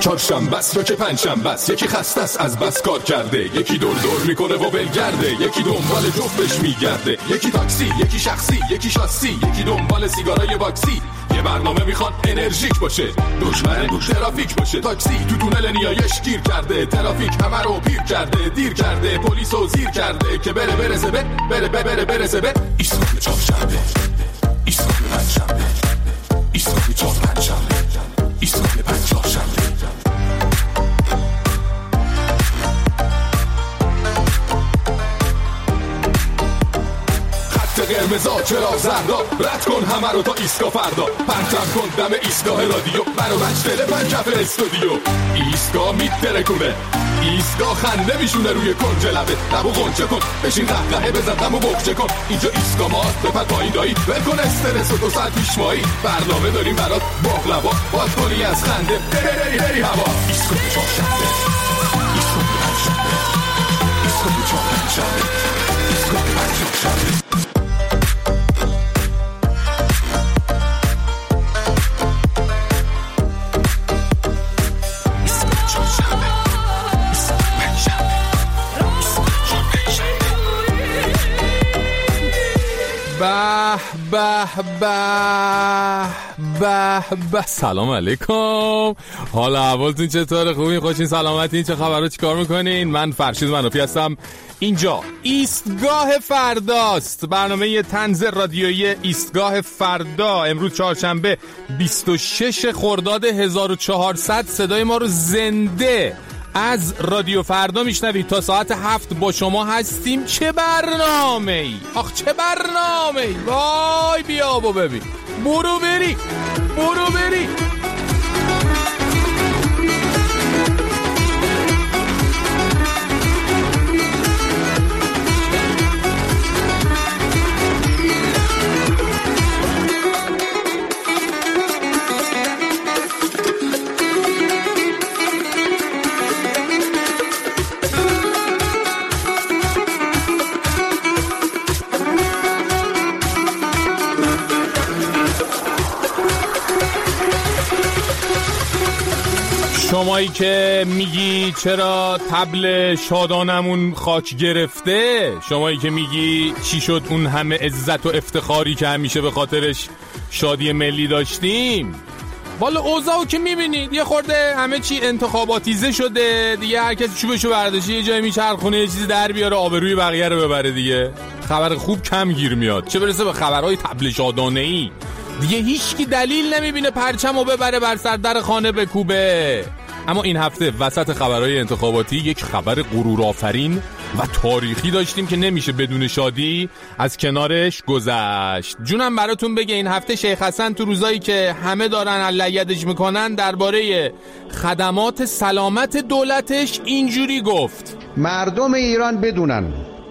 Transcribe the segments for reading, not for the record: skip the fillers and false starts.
چهارشنبه است یا که پنجشنبه است، یکی خسته است از بس کار کرده، یکی دور دور میکنه و ولگرده، یکی دنبال جفتش میگرده، یکی تاکسی، یکی شخصی، یکی شاسی، یکی دنبال سیگارای باکسی. یه برنامه میخواد انرژیک باشه، دشمن ترافیک باشه. تاکسی تو تونل نیایش گیر کرده، ترافیک همه رو پیر کرده، دیر کرده، پلیسو زیر کرده که برسه به ایستگاه چهارشنبه، ایستگاه پنجشنبه، ایستگاه چهارشنبه، ایستگاه پنجشنبه. قرمزا چرا زردا، رد کن همه رو تا ایستگاه فردا، پرچم کن دم ایستگاه رادیو، برو بچ تلفن کف استودیو. ایستگاه میترکونه، ایستگاه خنده میشونه روی کنج لبه، لبو غنچه کن، بشین قهقهه بزن دمو بغچه کن. اینجا ایستگاه ماست، بپر پایین دایی، بکن استرس و 2 ساعت پیش مایی. برنامه داریم برات باقلوا، باد کنی از خنده بری هوا. ایستگاه چهارشنبه، ایستگاه پنجشنبه، ایستگاه چهارشنبه، ایستگاه پنجشنبه. به سلام علیکم، حال احوالتون چطوره؟ خوبین؟ خوشین؟ سلامتین؟ چه خبرها؟ چیکار میکنین؟ من فرشید منوفی هستم. اینجا ایستگاه فرداست، برنامه طنز رادیویی ایستگاه فردا. امروز چهارشنبه 26 خرداد 1400. صدای ما رو زنده از رادیو فردا میشنوید. تا ساعت 7 با شما هستیم. چه برنامه‌ای؟ آخ چه برنامه‌ای! وای بیا و ببین، برو بری. شمایی که میگی چرا طبل شادانمون خاک گرفته، شمایی که میگی چی شد اون همه عزت و افتخاری که همیشه به خاطرش شادی ملی داشتیم. والا اوضاعو که میبینید یه خورده همه چی انتخاباتیزه شده دیگه، هر کسی چوبشو برداشته یه جایی میچرخونه یه چیزی در بیاره آبروی بقیه رو ببره دیگه. خبر خوب کم گیر میاد، چه برسه به خبرهای طبل شادانه‌ای. دیگه هیچکی دلیل نمیبینه پرچمو ببره بر سر در خانه بکوبه. اما این هفته وسط خبرهای انتخاباتی یک خبر غرورآفرین و تاریخی داشتیم که نمیشه بدون شادی از کنارش گذشت. جونم براتون بگه این هفته شیخ حسن تو روزایی که همه دارن علیدش میکنن درباره خدمات سلامت دولتش اینجوری گفت: مردم ایران بدونن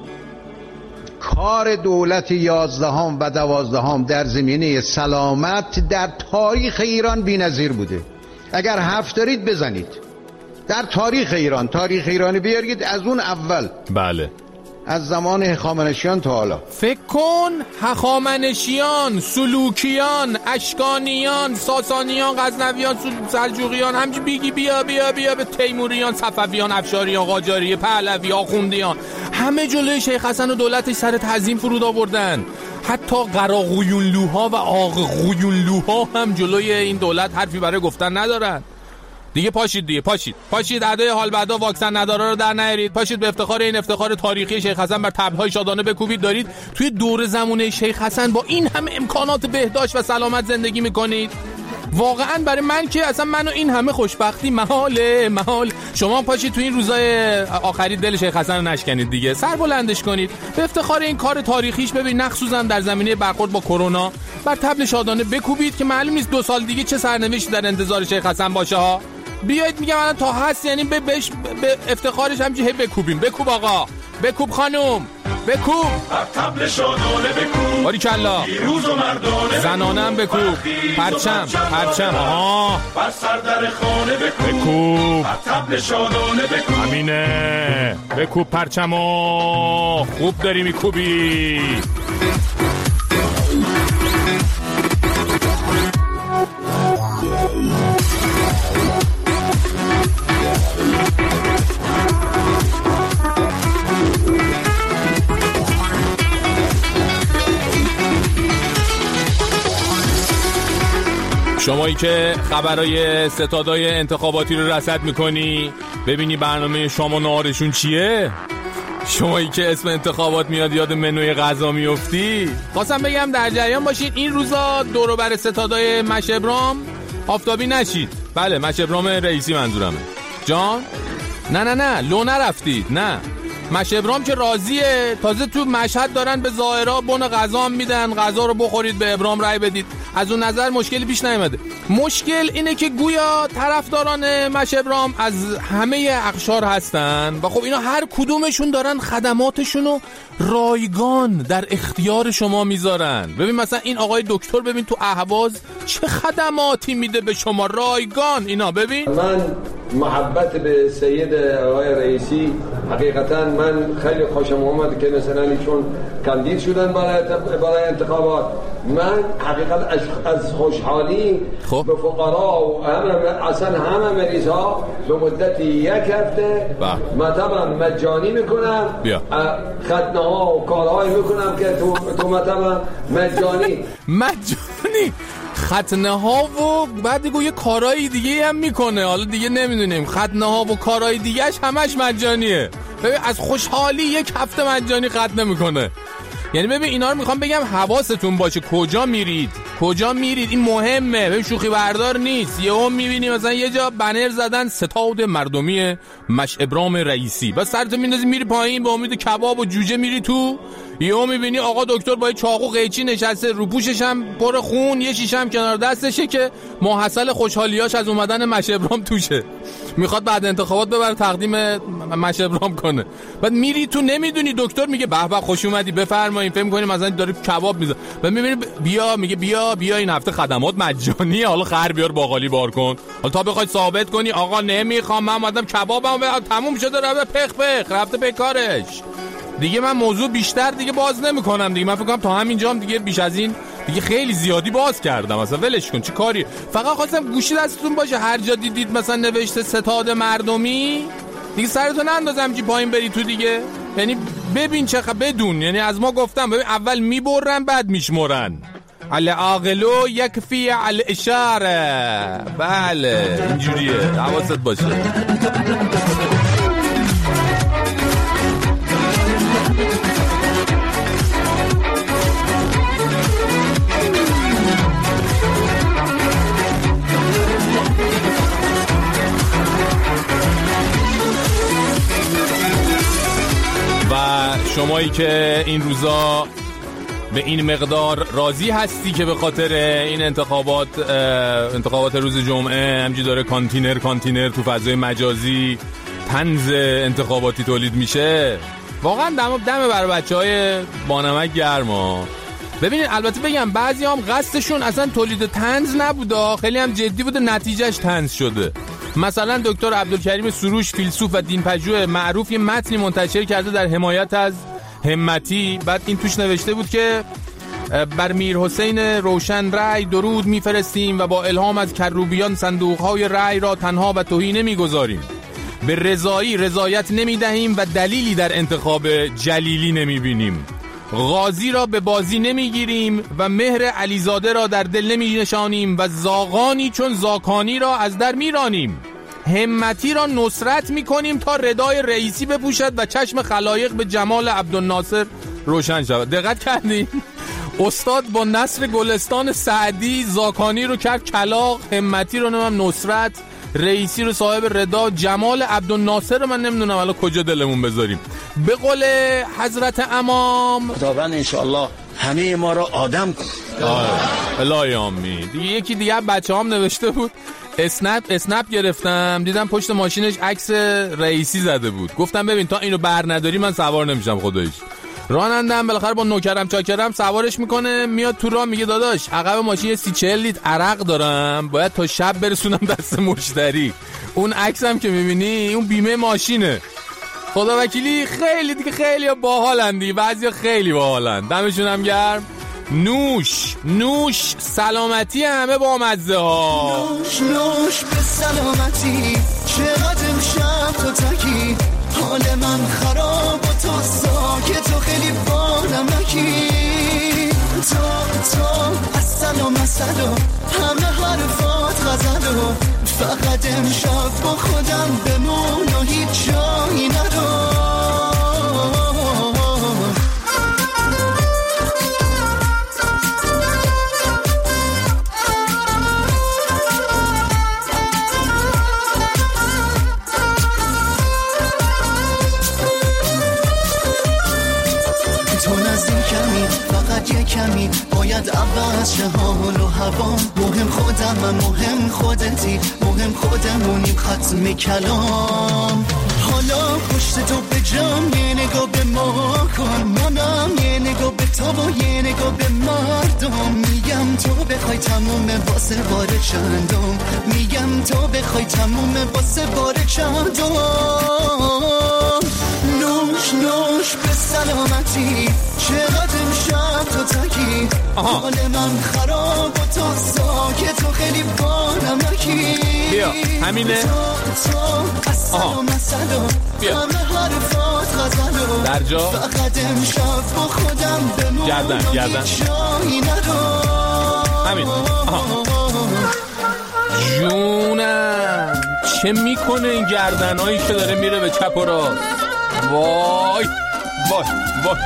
کار دولت 11 و 12 در زمینه سلامت در تاریخ ایران بی‌نظیر بوده. اگر حرف دارید بزنید در تاریخ ایران، تاریخ ایرانی بیارید از اون اول. بله، از زمان هخامنشیان تا حالا. فکر کن هخامنشیان، سلوکیان، اشکانیان، ساسانیان، غزنویان، سلجوقیان، همچنین بیگی بیا به تیموریان، صفویان، افشاریان، قاجاری، پهلوی، آخوندیان، همه جلوی شیخ حسن و دولتش سر تعظیم فرود آوردن. حتی قراقویونلوها و آقغویونلوها هم جلوی این دولت حرفی برای گفتن ندارن. دیگه پاشید ادای حال بعدا واکسن ندارا رو در نیارید. پاشید به افتخار این افتخار تاریخی شیخ حسن بر طبل‌های شادانه بکوبید. دارید توی دور زمونه شیخ حسن با این همه امکانات بهداشت و سلامت زندگی میکنید. واقعا برای من که اصلا منو این همه خوشبختی محاله. شما پاشید تو این روزای آخری دل شیخ حسن رو نشکنید دیگه، سر بلندش کنید به افتخار این کار تاریخیش. ببین مخصوصا در زمینه برخورد با کرونا بر طبل شادانه بکوبید که معلوم نیست 2 سال دیگه چه سرنوشتی در انتظار شیخ حسن باشه ها. بیایید میگم الان تا هست، یعنی به افتخارش همچی بکوبیم. بکوب آقا، بکوب خانوم، بکوب بر طبل شادانه، بکوب باریکلا، پیروز و مردانه، زنانه هم بکوب، پرچم آها بر سر در خانه بکوب، بر طبل شادانه بکوب، همینه، بکوب پرچمو، خوب داری میکوبی. شمایی که خبرای ستادای انتخاباتی رو رصد میکنی ببینی برنامه شام و نهارشون چیه؟ شمایی که اسم انتخابات میاد یاد منوی غذا میفتی؟ خواستم بگم در جریان باشین این روزا دور و بر ستادای مشابرام آفتابی نشید. بله مشابرام رئیسی منظورمه. جان؟ نه لو نرفتید. نه مشابرام که راضیه، تازه تو مشهد دارن به زائرها بن غذا میدن، غذا رو بخورید به ابرام رای بدید. از اون نظر مشکلی پیش نیامده. مشکل اینه که گویا طرفداران مشابرام از همه اقشار هستن و خب اینا هر کدومشون دارن خدماتشونو رایگان در اختیار شما میذارن. ببین مثلا این آقای دکتر ببین تو اهواز چه خدماتی میده به شما رایگان. اینا ببین من محبت به سید آقای رئیسی حقیقتا من خیلی خوشم اومد که مثلا ایشون کاندید شدن برای انتخابات. من حقیقتا از خوشحالی به فقرا و اصلا همه مریض ها به مدت یک هفته مثلا مجانی میکنم، ختنه ها و کارهایی میکنم که تو مثلا مجانی ختنه ها و بعد دیگه یه کارهای دیگه هم میکنه. حالا دیگه نمیدونیم ختنه ها و کارهای دیگهش همش مجانیه. ببین از خوشحالی یک هفته مجانی ختنه میکنه. یعنی ببین اینا رو میخوام بگم حواستون باشه کجا میرید این مهمه. ببین شوخی بردار نیست. یهو میبینی مثلا یه جا بنر زدن ستاد مردمی مشابرام رئیسی، بس سرت میندازی میری پایین به امید کباب و جوجه میری تو، یهو میبینی آقا دکتر با چاقو قیچی نشسته، رو پوشش هم پر خون، یه شیشه هم کنار دستشه که ماحصل خوشحالیاش از اومدن مشابرام توشه، میخواد بعد انتخابات ببره تقدیم مشابرام کنه. بعد میری تو نمیدونی دکتر میگه به به خوش اومدی بفرمایید، فکر می‌کنی مثلا داره کباب میزنه، بعد میبینی بیا میگه بیا این هفته خدمات مجانیه، حالا خر بیار باقالی بار کن. حالا تا بخوای ثابت کنی آقا نمیخوام من اومدم کبابم تموم شده رفته پخ رفته به کارش، دیگه من موضوع بیشتر دیگه باز نمی‌کنم دیگه. من فکر کنم تا همینجام دیگه بیش از این دیگه خیلی زیادی باز کردم، مثلا ولش کن چه کاری. فقط خواستم گوشی دستتون باشه هر جا دیدید مثلا نوشته ستاد مردمی دیگه سرتون اندازم که پایین بری تو دیگه، یعنی ببین چه بدون، یعنی از ما گفتم ببین اول میبرن بعد میشمرن، العاقلو یکفی الاشاره. بله اینجوریه حواست باشه. شمایی که این روزا به این مقدار راضی هستی که به خاطر این انتخابات روز جمعه همجی داره کانتینر تو فضای مجازی طنز انتخاباتی تولید میشه، واقعا دم برای بچهای بانمک گرما. ببینید البته بگم بعضی هم قصدشون اصلا تولید طنز نبوده، خیلی هم جدی بوده نتیجهش طنز شده. مثلا دکتر عبدالکریم سروش فیلسوف و دینپژوه معروف یه متنی منتشر کرده در حمایت از همتی، بعد این توش نوشته بود که بر میر حسین روشن رای درود میفرستیم و با الهام از کروبیان صندوقهای رای را تنها و تهی نمیگذاریم، به رضایت نمیدهیم و دلیلی در انتخاب جلیلی نمیبینیم، غازی را به بازی نمیگیریم و مهر علیزاده را در دل نمینشانیم و زاغانی چون زاکانی را از در میرانیم، همتی را نصرت میکنیم تا ردای رئیسی بپوشد و چشم خلایق به جمال عبدالناصر روشن شود. دقت کردین؟ استاد با نصر گلستان سعدی زاکانی رو کرد کلاغ، همتی رو نصرت، رئیسی رو صاحب ردا، جمال عبدالناصر رو من نمیدونم الان کجا دلمون بذاریم. به قول حضرت امام خداوند انشاءالله همه ما را آدم کن. الهی آمین. دیگه یکی دیگه بچه‌هام نوشته بود اسنپ گرفتم دیدم پشت ماشینش عکس رئیسی زده بود، گفتم ببین تا اینو بر نداری من سوار نمیشم. خداییش رانندم بالاخره با نوکرم چاکرم سوارش میکنه، میاد تو راه میگه داداش عقب ماشین 30-40 لیتر عرق دارم باید تا شب برسونم دست مشتری. اون عکسم که میبینی اون بیمه ماشینه. خدا وکیلی خیلی دیگه خیلی باحالن دیگه، بعضیا خیلی باحالن، دمشون هم گرم. نوش سلامتی همه با مزه ها. نوش به سلامتی، چقدر امشب تو تکی، حال من خراب و تو ساکت و خیلی بانمکی، تو از سلام همه حرفا نرو، فقط امشب با خودم بمون و هیچ جایی نرو. یه کمی باید عوض شه حال و هوا. مهم خودم، مهم خودتی، مهم خودمونیم ختم کلام. حالا پشت تو به جام یه نگاه به ما کن، منم یه نگاه به تو و یه نگاه به مردم. میگم تو بخوای تموم واسه بار چندم، میگم تو بخوای تموم واسه بار چندم. نوش نوش به سلامتی، چقدر امشب تو تکی، حال من خراب و تو ساکت و خیلی بانمکی. بیا همینه. تو سلام سلام، همه حرفات غزلو، در جا فقط امشب با خودم بمون گردن جایی نرو. همین. جونم چه میکنه این گردنهایی که داره میره به چپ و راست. وای وای وای.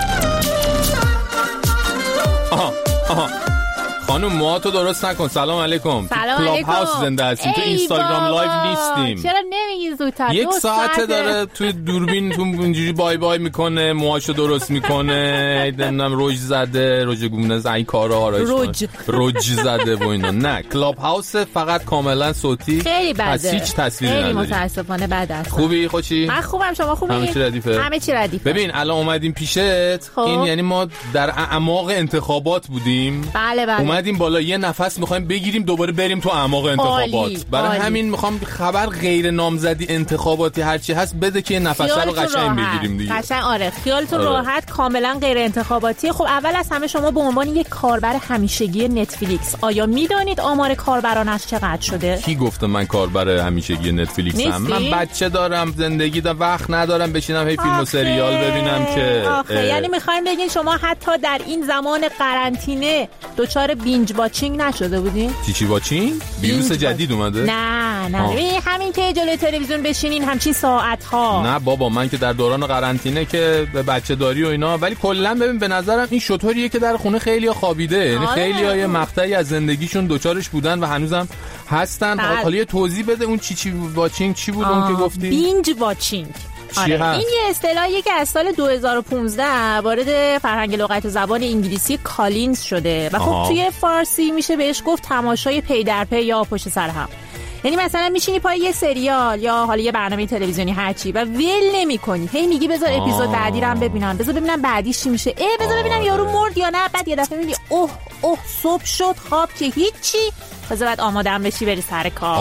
آها خانم موهاتو درست نکن. سلام علیکم. سلام علیکم. کلاب هاوس زنده هستیم، تو اینستاگرام لایو نیستیم. چرا نمیگی زودتر؟ 1 ساعته داره توی دوربین تو اینجوری بای بای میکنه، موهاشو درست میکنه، نمیدونم رژ زده، رژ گونه این کارا آرایش رژ زده و اینا. نه کلاب هاوس فقط کاملا صوتی، خیلی بده، از هیچ تصویری نداری. خیلی متاسفانه بد است. خوبی خوشی؟ من خوبم، شما خوبی؟ همه چی ردیفه. همه چی ردیفه. ببین الان اومدیم پیشت، خب. این یعنی ما در اعماق انتخابات بودیم. بله. اومدیم بالا یه نفس میخوایم بگیریم دوباره بریم تو اعماق انتخابات. برای همین میخوام خبر غیر نامزدی انتخاباتی هرچی هست بده که نفس رو قشنگ بگیریم دیگه. قشنگ آره خیالتون راحت، کاملا غیر انتخاباتی. خب اول از همه شما به عنوان یک کاربر همیشگی نتفلیکس آیا میدونید آمار کاربرانش چقدر شده؟ کی گفته من کاربر همیشگی نتفلیکس هم؟ من بچه دارم، زندگی دارم، وقت ندارم بشینم هی فیلم و سریال ببینم که یعنی میخوایم بگین شما حتی در این زمان قرنطینه دچار بینج واچینگ نشده بودین؟ چی واچینگ؟ ویروس جدید اومده؟ نه همین که جلوی تلویزیون بشینین همچین ساعت ها. نه بابا من که در دوران قرنطینه که به بچه داری و اینا، ولی کلا ببین به نظرم این شطوریه که در خونه خیلی‌ها خوابیده، یعنی خیلی‌ها یه مقطعی از زندگیشون دوچارش بودن و هنوزم هستن. حالا یه توضیح بده اون چی واچینگ چی بود اون که گفتی؟ بینج واچینگ. آره. این یه اصطلاحیه که از سال 2015 وارد فرهنگ لغت زبان انگلیسی کالینز شده و خب توی فارسی میشه بهش گفت تماشای پی در پی یا پشت سر هم. یعنی مثلا میشینی پای یه سریال یا حالا یه برنامه تلویزیونی هرچی و ول نمی‌کنی، هی میگی بذار اپیزود بعدی رو هم ببینم، بذار ببینم بعدیش چی میشه، بذار ببینم یارو مرد یا نه، بعد یه دفعه میگی اوه صبح شد خواب که هیچی، بذار بعد آماده‌ام بشی بری سر کار.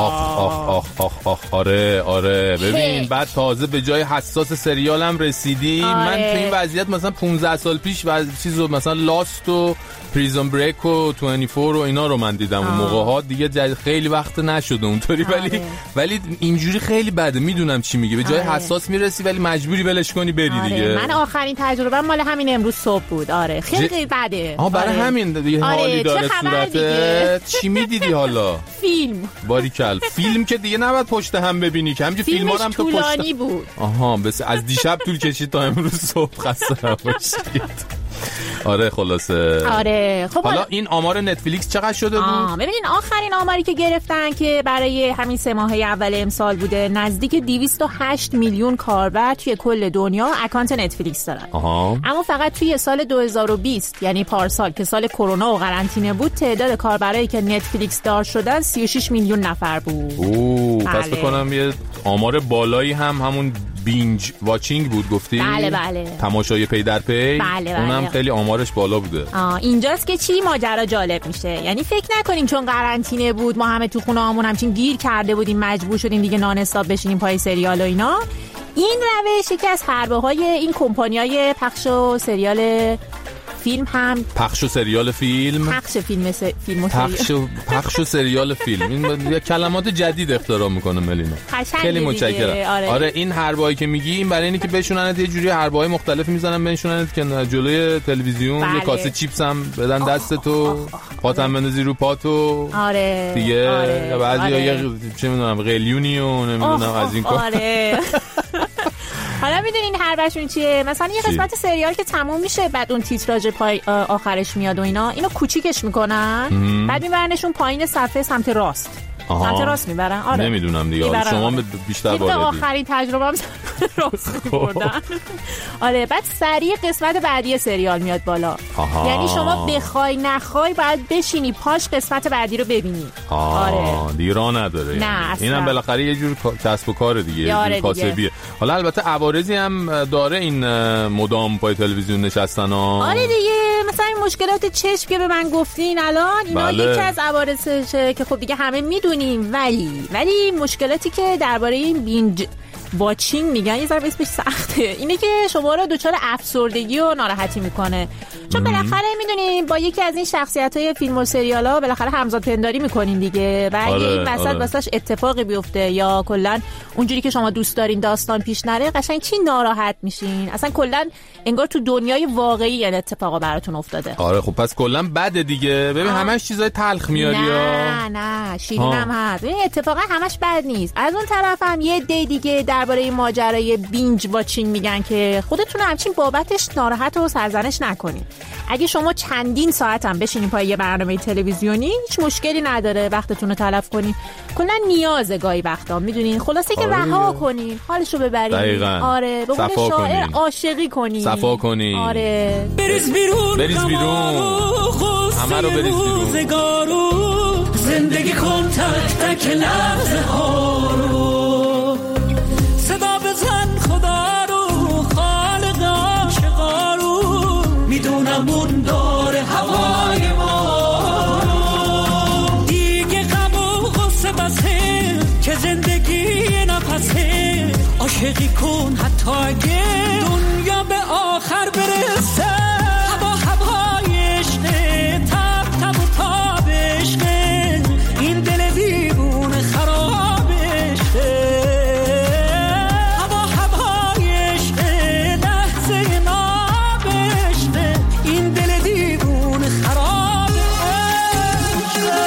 آخ آره ببین بعد تازه به جای حساس سریالم رسیدی. من تو این وضعیت مثلا 15 سال پیش چیزو مثلا لاست و پریزون بریک و 24 و اینا رو من دیدم اون موقع‌ها دیگه خیلی وقت نشده اونطوری. ولی اینجوری خیلی بده، میدونم چی میگه، به جای حساس میرسی ولی مجبوری ولش کنی بری دیگه. من آخرین تجربه مال همین امروز صبح بود. آره خیلی بده. برای همین دیگه حالی داره صورتت. چی میدیدی حالا؟ فیلم. باریکل. فیلم که دیگه نباید پشت هم ببینی که همینجوری فیلم‌ها هم تو طولانی بود. بس از دیشب طول کشید تا امروز صبح خسته نباشید. آره خلاصه. آره خب حالا این آمار نتفلیکس چقدر شده بود؟ ببینین آخرین آماری که گرفتن که برای همین 3 ماهه اول امسال بوده، نزدیک 208 میلیون کاربر توی کل دنیا اکانت نتفلیکس دارن. اما فقط توی سال 2020 یعنی پارسال که سال کرونا و قرنطینه بود، تعداد کاربرایی که نتفلیکس دار شدن 36 میلیون نفر بود. پس بکنم یه آمار بالایی همون بینج واچینگ بود گفتی؟ بله. تماشای پی در پی. بله. اونم خیلی آمارش بالا بوده. اینجاست که چی ماجرا جالب میشه. یعنی فکر نکنیم چون قرنطینه بود ما همه تو خونه هامون همچین گیر کرده بودیم مجبور شدیم دیگه نان استاپ بشینیم پای سریال و اینا. این روش یکی از حربه های این کمپانیای پخش و سریال فیلم هم پخش و سریال فیلم، پخش و سریال فیلم. این کلمات جدید اختراع میکنه ملینا. خیلی متشکرم. آره این حربایی که میگی این برای اینه که بشوننت یه جوری حربای مختلف میزنن بنشوننت که جلوی تلویزیون یه کاسه چیپس هم بدن دست تو، پاتم بندازی رو پاتو. آره دیگه بعضیا یه چه میدونم قلیونی و نمیدونم از این کار. آره حالا میدونین حربشون چیه؟ مثلا یه قسمت سریال که تموم میشه بعد اون تیتراژ پای آخرش میاد و اینا، اینو کوچیکش میکنن بعد میبرنشون پایین صفحه سمت راست. سمت راست میبرن. آره نمیدونم دیگه، شما بیشتر بالایی. آخرین تجربه هم راست بردن. آره بعد سریع قسمت بعدی سریال میاد بالا. یعنی شما بخوای نخوای باید بشینی پاش قسمت بعدی رو ببینی. آره دیگه راه نداره. نه اینم بالاخره یه جور کسب و کار دیگه، یه جور کاسبیه. حالا البته عوارضی هم داره این مدام پای تلویزیون نشستن ها. آره دیگه، مثلا این مشکلات چشم که به من گفتین الان اینا یکی از عوارضشه که خب دیگه همه میدونیم. ولی مشکلاتی که درباره این بینج واچینگ میگن یه ذره اسمش سخته، اینه که شما رو دچار افسردگی و ناراحتی میکنه. چون بالاخره میدونیم با یکی از این شخصیت‌های فیلم و سریال‌ها بالاخره همزاد پنداری میکنین دیگه و اگه این وسط واسش اتفاقی بیفته یا کلا اونجوری که شما دوست دارین داستان پیش نره، قشنگ چی ناراحت میشین. اصلا کلا انگار تو دنیای واقعی این اتفاقا براتون افتاده. آره خب پس کلا بده دیگه. ببین همش چیزای تلخ میاری یا نه شیرین هم هست. ببین اتفاقا همش بد نیست. از اون طرف هم یه دی دیگه درباره ماجرای بینج واچینگ میگن که خودتون همچین بابتش ناراحت و سرزنش نکنین. اگه شما چندین ساعت هم بشینین پای یه برنامه تلویزیونی هیچ مشکلی نداره وقتتون رو تلف کنین. کلا نیازه گاهی وقتا میدونین. خلاصه که رها کنین، حالشو ببرین. دقیقاً. آره به قول شاعر عاشقی کنین، صفا کنین. آره بریز بیرون همه رو بریز بیرون. زندگی کن تک تک لحظه ها رو، صدا بزن خدا رو، خالق عاشقا رو، میدونم اون داره هوای ما رو. دیگه غم و غصه بسه که زندگی نفسه، عاشقی کن حتی اگه دنیا به آخر برسه. هوای عشقه، تب تب و تاب عشقه، این دل دیوونه خراب عشقه. هوای عشقه، لحظه ناب عشقه، این دل دیوونه خراب عشقه.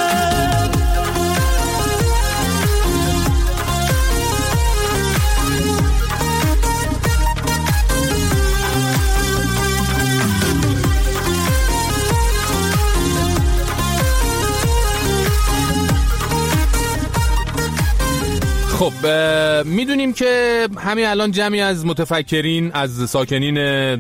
خب میدونیم که همین الان جمعی از متفکرین از ساکنین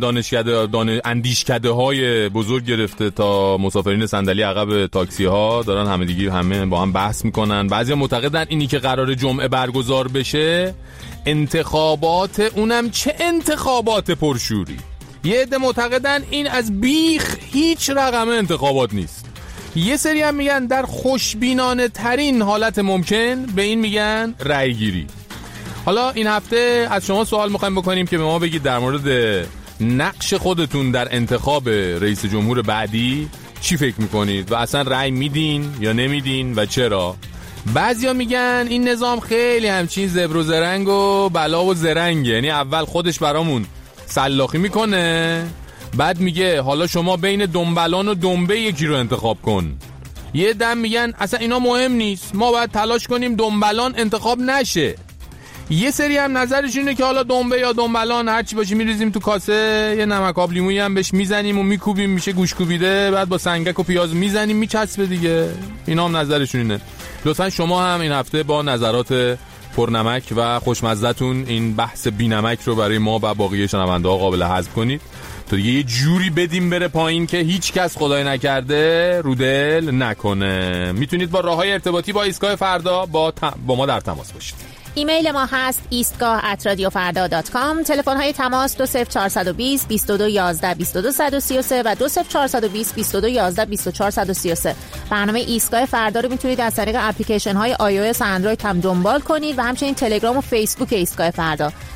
اندیشکده های بزرگ گرفته تا مسافرین صندلی عقب تاکسی ها دارن همه با هم بحث میکنن. بعضیا معتقدن اینی که قرار جمعه برگزار بشه انتخابات، اونم چه انتخابات پرشوری. یه عده معتقدن این از بیخ هیچ رقم انتخابات نیست. یه سری هم میگن در خوشبینانه ترین حالت ممکن به این میگن رأی گیری. حالا این هفته از شما سوال میخوایم بکنیم که به ما بگید در مورد نقش خودتون در انتخاب رئیس جمهور بعدی چی فکر میکنید و اصلا رأی میدین یا نمیدین و چرا. بعضیا میگن این نظام خیلی همچین زبر و زرنگ و بلا و زرنگه، یعنی اول خودش برامون سلاخی میکنه بعد میگه حالا شما بین دنبلان و دنبه یکی رو انتخاب کن. یه دم میگن اصلا اینا مهم نیست، ما باید تلاش کنیم دنبلان انتخاب نشه. یه سری هم نظرش اینه که حالا دنبه یا دنبلان هرچی باشه میریزیم تو کاسه، یه نمک آب لیمویی هم بهش میزنیم و میکوبیم میشه گوش کوبیده، بعد با سنگک و پیاز میزنیم میچسبه دیگه. اینا هم نظرشون اینه. لطفا شما هم این هفته با نظرات پرنمک و خوشمزه‌تون این بحث بی‌نمک رو برای ما و باقی شنونده‌ها قابل هضم کنید تا دیگه یه جوری بدیم بره پایین که هیچ کس خدای نکرده رو دل نکنه. میتونید با راههای ارتباطی با ایستگاه فردا با ما در تماس باشید. ایمیل ما هست eastgah@radiofarda.com. تلفن های تماس 20420 2211 2233 و 20420 2211 24133. برنامه ایستگاه فردا رو میتونید از طریق اپلیکیشن های iOS و اندروید هم دنبال کنید و همچنین تلگرام و فیسبوک ایستگاه فردا.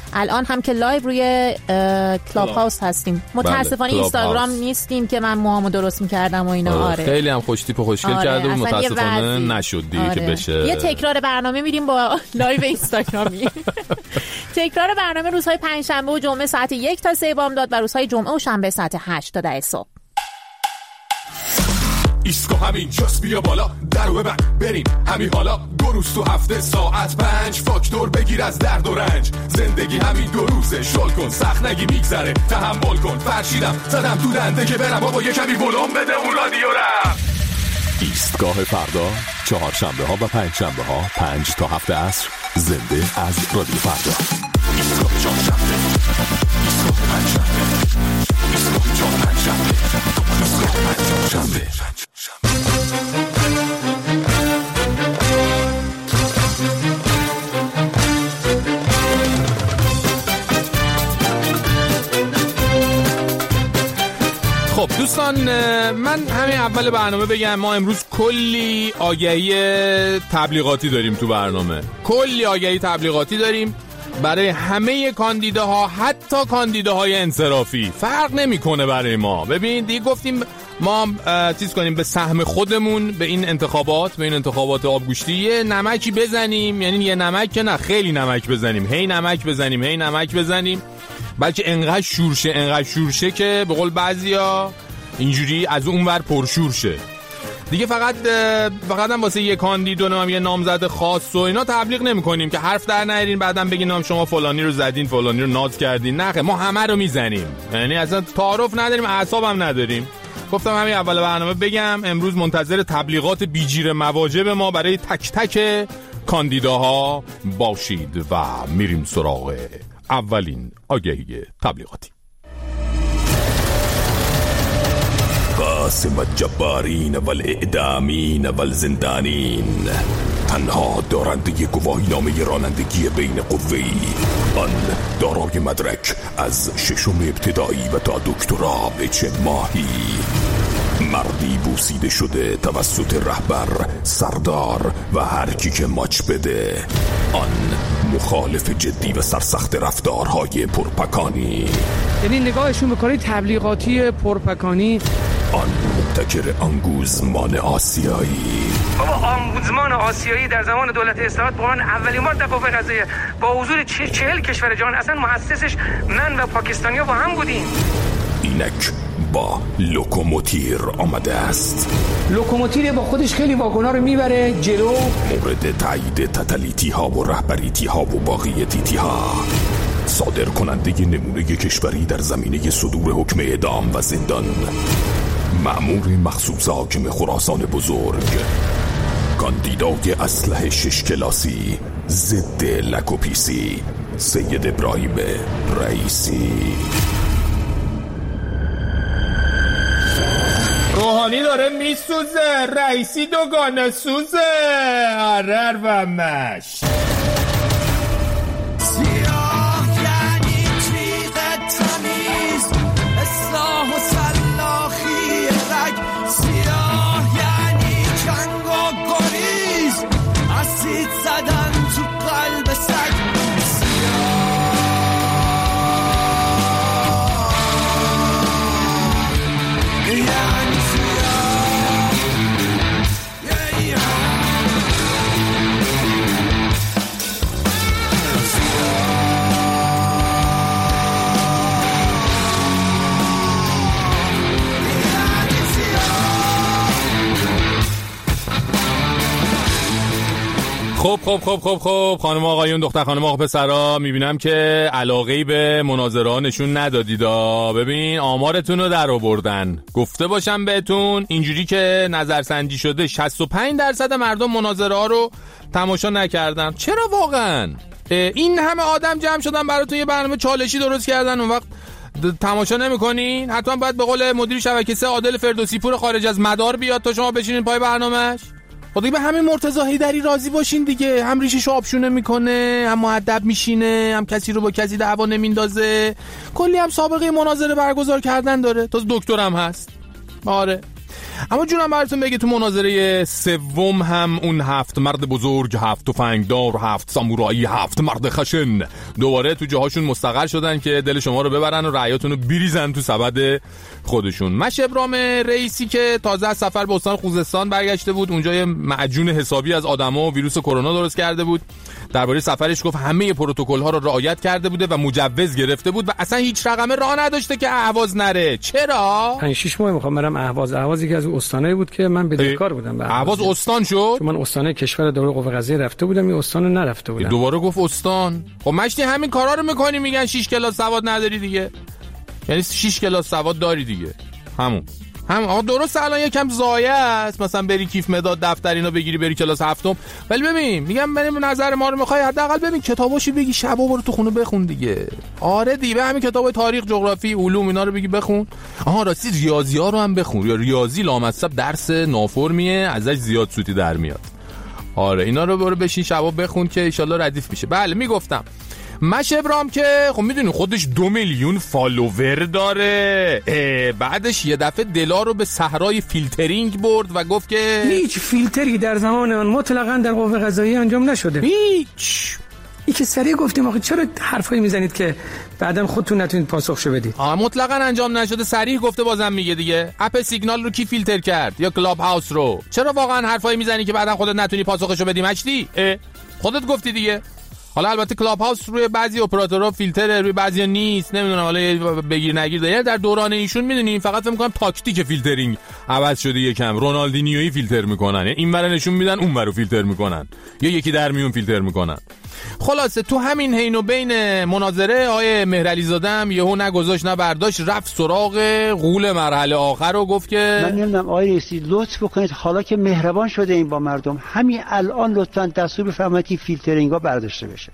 الان هم که لایو روی کلاب هاوس هستیم. متاسفانه اینستاگرام نیستیم که من موهامو درست می‌کردم و اینا. آره خیلی هم خوش تیپ و خوشگل کرده بود، متاسفانه نشد دیگه که بشه. یه تکرار برنامه میریم با لایو اینستاگرامی. تکرار برنامه روزهای پنجشنبه و جمعه ساعت 1 تا 3 بامداد و روزهای جمعه و شنبه ساعت 8 تا 10 صبح. ایسکو همین جاست، بیا بالا درو ببند بریم همین حالا. 2 روز تو هفته ساعت 5 فاکتور بگیر از درد و رنج. زندگی همین 2 روزه، شل کن سخت نگی میگذره، تحمل کن. فرشیدم زدم تو دنده که برم بابا یه کمی ولوم بده اون رادیو را. ایستگاه فردا، چهارشنبه ها و پنجشنبه ها 5 تا 7 عصر، زنده از رادیو فردا. ایستگاه چهارشنبه، ایستگاه پنجشنبه، ایستگاه چهارشنبه، ایستگاه پنجشنبه. خب دوستان، من همین اول برنامه بگم ما امروز کلی آگهی تبلیغاتی داریم تو برنامه. کلی آگهی تبلیغاتی داریم برای همه کاندیداها، حتی کاندیداهای انصرافی. فرق نمیکنه برای ما. ببین دیگه گفتیم ما چیز کنیم به سهم خودمون به این انتخابات آبگوشتی یه نمکی بزنیم. یعنی یه نمک که نه، خیلی نمک بزنیم. هی نمک بزنیم بلکه انقدر شورشه که به قول بعضیا اینجوری از اون ور پرشور شه دیگه. فقط هم واسه یه کاندیدا یه نامزد خاص و اینا تبلیغ نمی‌کنیم که حرف در نیارین بعدم بگین شما فلانی رو زدین، فلانی رو ناز کردین. نه، ما همه رو میزنیم. یعنی اصلا تعارف نداریم، اعصاب هم نداریم. گفتم همین اول برنامه بگم امروز منتظر تبلیغات بیجیر مواجب ما برای تک تک کاندیداها باشید و میریم سراغ اولین آگهی تبلیغاتی. قاسم الجبارین والاعدامین والزندانین، تنها دارنده گواهی نامه رانندگی بین قوه‌ای، آن دارای مدرک از 6 ابتدایی و تا دکترا به 4 ماهی، مردی بوسیده شده توسط رهبر، سردار و هر کی که ماچ بده، آن مخالف جدی و سرسخت رفتارهای پرپکانی. یعنی نگاهشون به کاری تبلیغاتی پرپکانی. آن مبتکر آنگوزمان آسیایی. بابا آنگوزمان آسیایی در زمان دولت اصلاحات قرآن اولین بار دفعه قضیه با حضور 40 کشور جهان، اصلا مؤسسش من و پاکستانیا با هم بودیم. اینک با لوکوموتیر آمده است. لوکوموتیر با خودش خیلی واگونا رو میبره جلو. مورد تایید تتلیتی ها و رهبریتی ها و باقیتیتی ها، صادر کننده نمونه کشوری در زمینه صدور حکم اعدام و زندان، مأمور مخصوص حاکم خراسان بزرگ، کاندیدای اسلحه 6 کلاسی ضد لکوپیسی، سید ابراهیم رئیسی. روحانی داره میسوزه، رئیسی دوگانه سوزه. آرر و مش خب خانم آقایون، دختر خانم آقا پسرا، میبینم که علاقه‌ای به مناظره نشون ندادیدا. ببین آمارتون رو در آوردن. گفته باشم بهتون اینجوری که نظرسنجی شده 65% مردم مناظره ها رو تماشا نکردن. چرا واقعا؟ این همه آدم جمع شدن براتون یه برنامه چالشی درست کردن، اون وقت تماشا نمی‌کنین؟ حتما باید به قول مدیر شبکه 3 عادل فردوسی پور خارج از مدار بیاد تا شما بشینین پای برنامه‌اش. خب دیگه به همین مرتضی حیدری راضی باشین دیگه. هم ریشش آبشونه میکنه، هم مؤدب میشینه، هم کسی رو با کسی دعوا نمیندازه، کلی هم سابقه مناظره برگزار کردن داره، تا دکترم هست. آره اما جونم براتون بگه تو مناظره سوم هم اون 7 مرد بزرگ، 7 تفنگدار، 7 سامورایی، 7 مرد خشن دوباره تو جاهاشون مستقر شدن که دل شما رو ببرن و رأیاتون رو بریزن تو سبد خودشون. مش ابراهیم رئیسی که تازه از سفر به استان خوزستان برگشته بود، اونجا یه معجون حسابی از آدما و ویروس کرونا درست کرده بود. درباره سفرش گفت همه پروتکل‌ها رو رعایت کرده بوده و مجوز گرفته بود و اصلا هیچ رقمه راه نداشته که اهواز نره. چرا؟ 5-6 ماه میخوام برم اهواز که از استانایی بود که من بدهکار بودم. اهواز استان شد؟ من استانه کشور دوره قوه قضاییه رفته بودم، این استانو نرفته بودم. دوباره گفت استان. خب مشتی همین کارا رو میکنی، میگن 6 کلاس سواد نداری دیگه. یعنی 6 کلاس سواد داری دیگه. همون آقا درست الان یکم ضایع است مثلا بری کیف مداد دفتر اینا بگیری بری کلاس هفتم، ولی ببین میگم بریم نظر ما رو میخوای حداقل ببین کتاباشو بگی شبا برو تو خونه بخون دیگه. آره دیگه همین کتابای تاریخ، جغرافی، علوم اینا رو بگی بخون. آها راستی ریاضی ها رو هم بخون. یا ریاضی لامصب درس نافرمیه ازش زیاد سوتی در میاد. آره اینا رو برو بشین شبا بخون که ان شاءالله ردیف میشه. بله میگفتم مش ابراهیم که خب میدونی خودش 2 میلیون فالوور داره. بعدش یه دفعه دلا رو به صحرای فیلترینگ برد و گفت که هیچ فیلتری در زمان آن مطلقاً در قوه قضاییه انجام نشده. هیچ. این که سریع گفتیم آخه چرا حرفایی میزنید که بعداً خودتون نتونید پاسخشو بدید؟ مطلقاً انجام نشده، صریح گفته بازم میگه دیگه. اپ سیگنال رو کی فیلتر کرد یا کلاب هاوس رو؟ چرا واقعاً حرفایی میزنی که بعداً خودت نتونی پاسخشو بدی مجدی؟ خودت گفتی دیگه. حالا البته کلاب هاوس روی بعضی اپراتورها فیلتره، روی بعضیا نیست، نمیدونم حالا بگیر نگیر داره. در دوران ایشون میدونین فقط فکر می‌کنم تاکتیک فیلترینگ عوض شده یکم، رونالدینیویی فیلتر میکنن، این ور نشون میدن اون ور فیلتر میکنن یا یکی در میون فیلتر میکنن. خلاصه تو همین حین و بین مناظره آیه مهرعلی زاده هم یهو نگذاشت نه برداشت، رفت سراغ غول مرحله آخر و گفت که من نمیدونم آیه رئیسی لطف بکنید حالا که مهربان شده این با مردم همین الان لطفاً دستور بفرمایید که فیلترینگا برداشته بشه.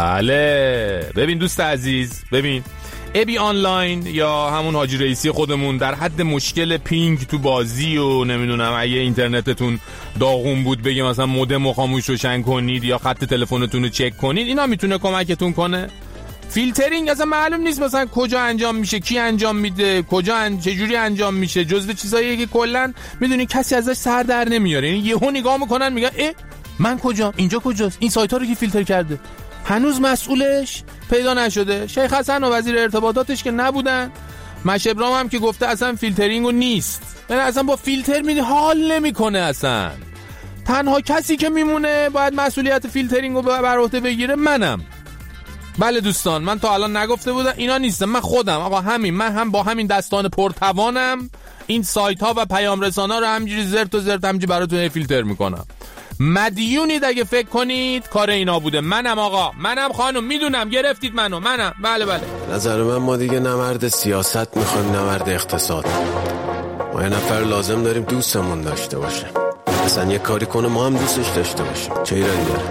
بله ببین دوست عزیز، ببین ابی آنلاین یا همون حاجی رئیسی خودمون در حد مشکل پینگ تو بازی و نمیدونم اگه اینترنتتون داغون بود بگه مثلا مودم رو خاموش روشن کنید یا خط تلفنتون رو چک کنید، اینا میتونه کمکتون کنه. فیلترینگ اصلا معلوم نیست مثلا کجا انجام میشه، کی انجام میده، چجوری انجام میشه، جزو چیزاییه که کلا میدونی کسی ازش سر در نمیاره. یعنی یهو نگاه میکنن میگن من کجام، اینجا کجاست، این سایت ها رو کی فیلتر کرده؟ هنوز مسئولش پیدا نشده. شیخ حسن و وزیر ارتباطاتش که نبودن، مش ابراهیم هم که گفته اصلا فیلترینگو نیست، یعنی اصلا با فیلتر میدی حال نمیکنه. اصلا تنها کسی که میمونه باید مسئولیت فیلترینگو بر عهده بگیره منم. بله دوستان من تا الان نگفته بودم اینا نیستم، من خودم آقا من هم با همین دستان پرتوانم این سایت ها و پیام رسانا رو همینجوری زرت و زرت همینجوری براتون فیلتر میکنم. مدیونید اگه فکر کنید کار اینا بوده. منم آقا، منم خانم، میدونم گرفتید منم. بله نظر من ما دیگه نه مرد سیاست میخوایم نه مرد اقتصاد. ما یه نفر لازم داریم دوستمون داشته باشه، اصلا یه کاری کنه ما هم دوستش داشته باشیم. چه ایرادی داره؟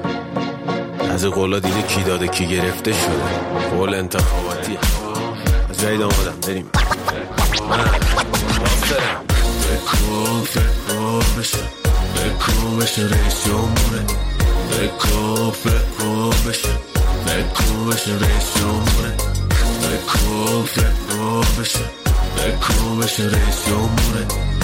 از قولا دیده کی داده کی گرفته شده، قول انتخاباتی. از جایی آمدم بریم. من آفرم فکر بشه فکر بشه رئیس جمهوره، فکر بشه رئیس جمهوره، فکر بشه رئیس جمهوره،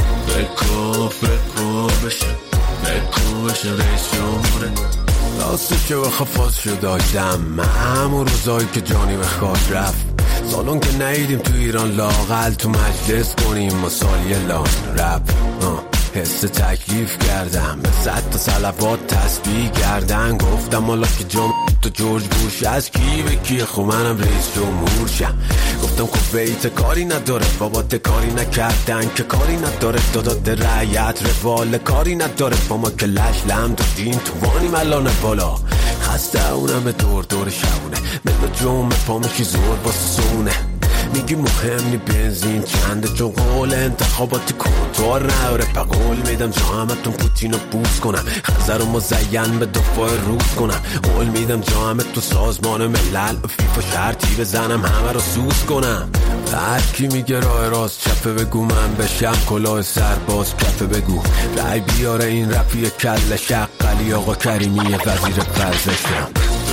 فکر بشه رئیس جمهوره. راستی که بخوا فازشو داشتم همون روزایی که جانی به خاک رفت، سالون که نیدیم تو ایران لاقل تو مجلس کنیم مسالی لان رپ. حس تکلیف کردم به 100 تا صلوات تسبیح کردن، گفتم حالا که تو جورج بوش از کی به کی خب منم رئیس جمهور شم. گفتم کویت کاری نداره بابات کاری نکردن که کاری نداره دادات رعیت روال کاری نداره با ما که لش لم دادیم تو وانیم الان بالا خسته اونم دور شبونه ملو جمعه پا میشی زور واسه سونه میگی مهم نی بنزین چنده چون قول انتخاباتی کنتور نداره قول میدم جامتون پوتینو بوس کنم خزر و مزین به دفاع روز کنم قول میدم جامت تو سازمان ملل فیفا شرطی بزنم همه رو سوز کنم. هر کی میگه راه راست چپه بگو من بشم کلاه سرباز کفه بگو رای بیاره این رفی کل شقلی آقا کریمی وزیر ورزشم.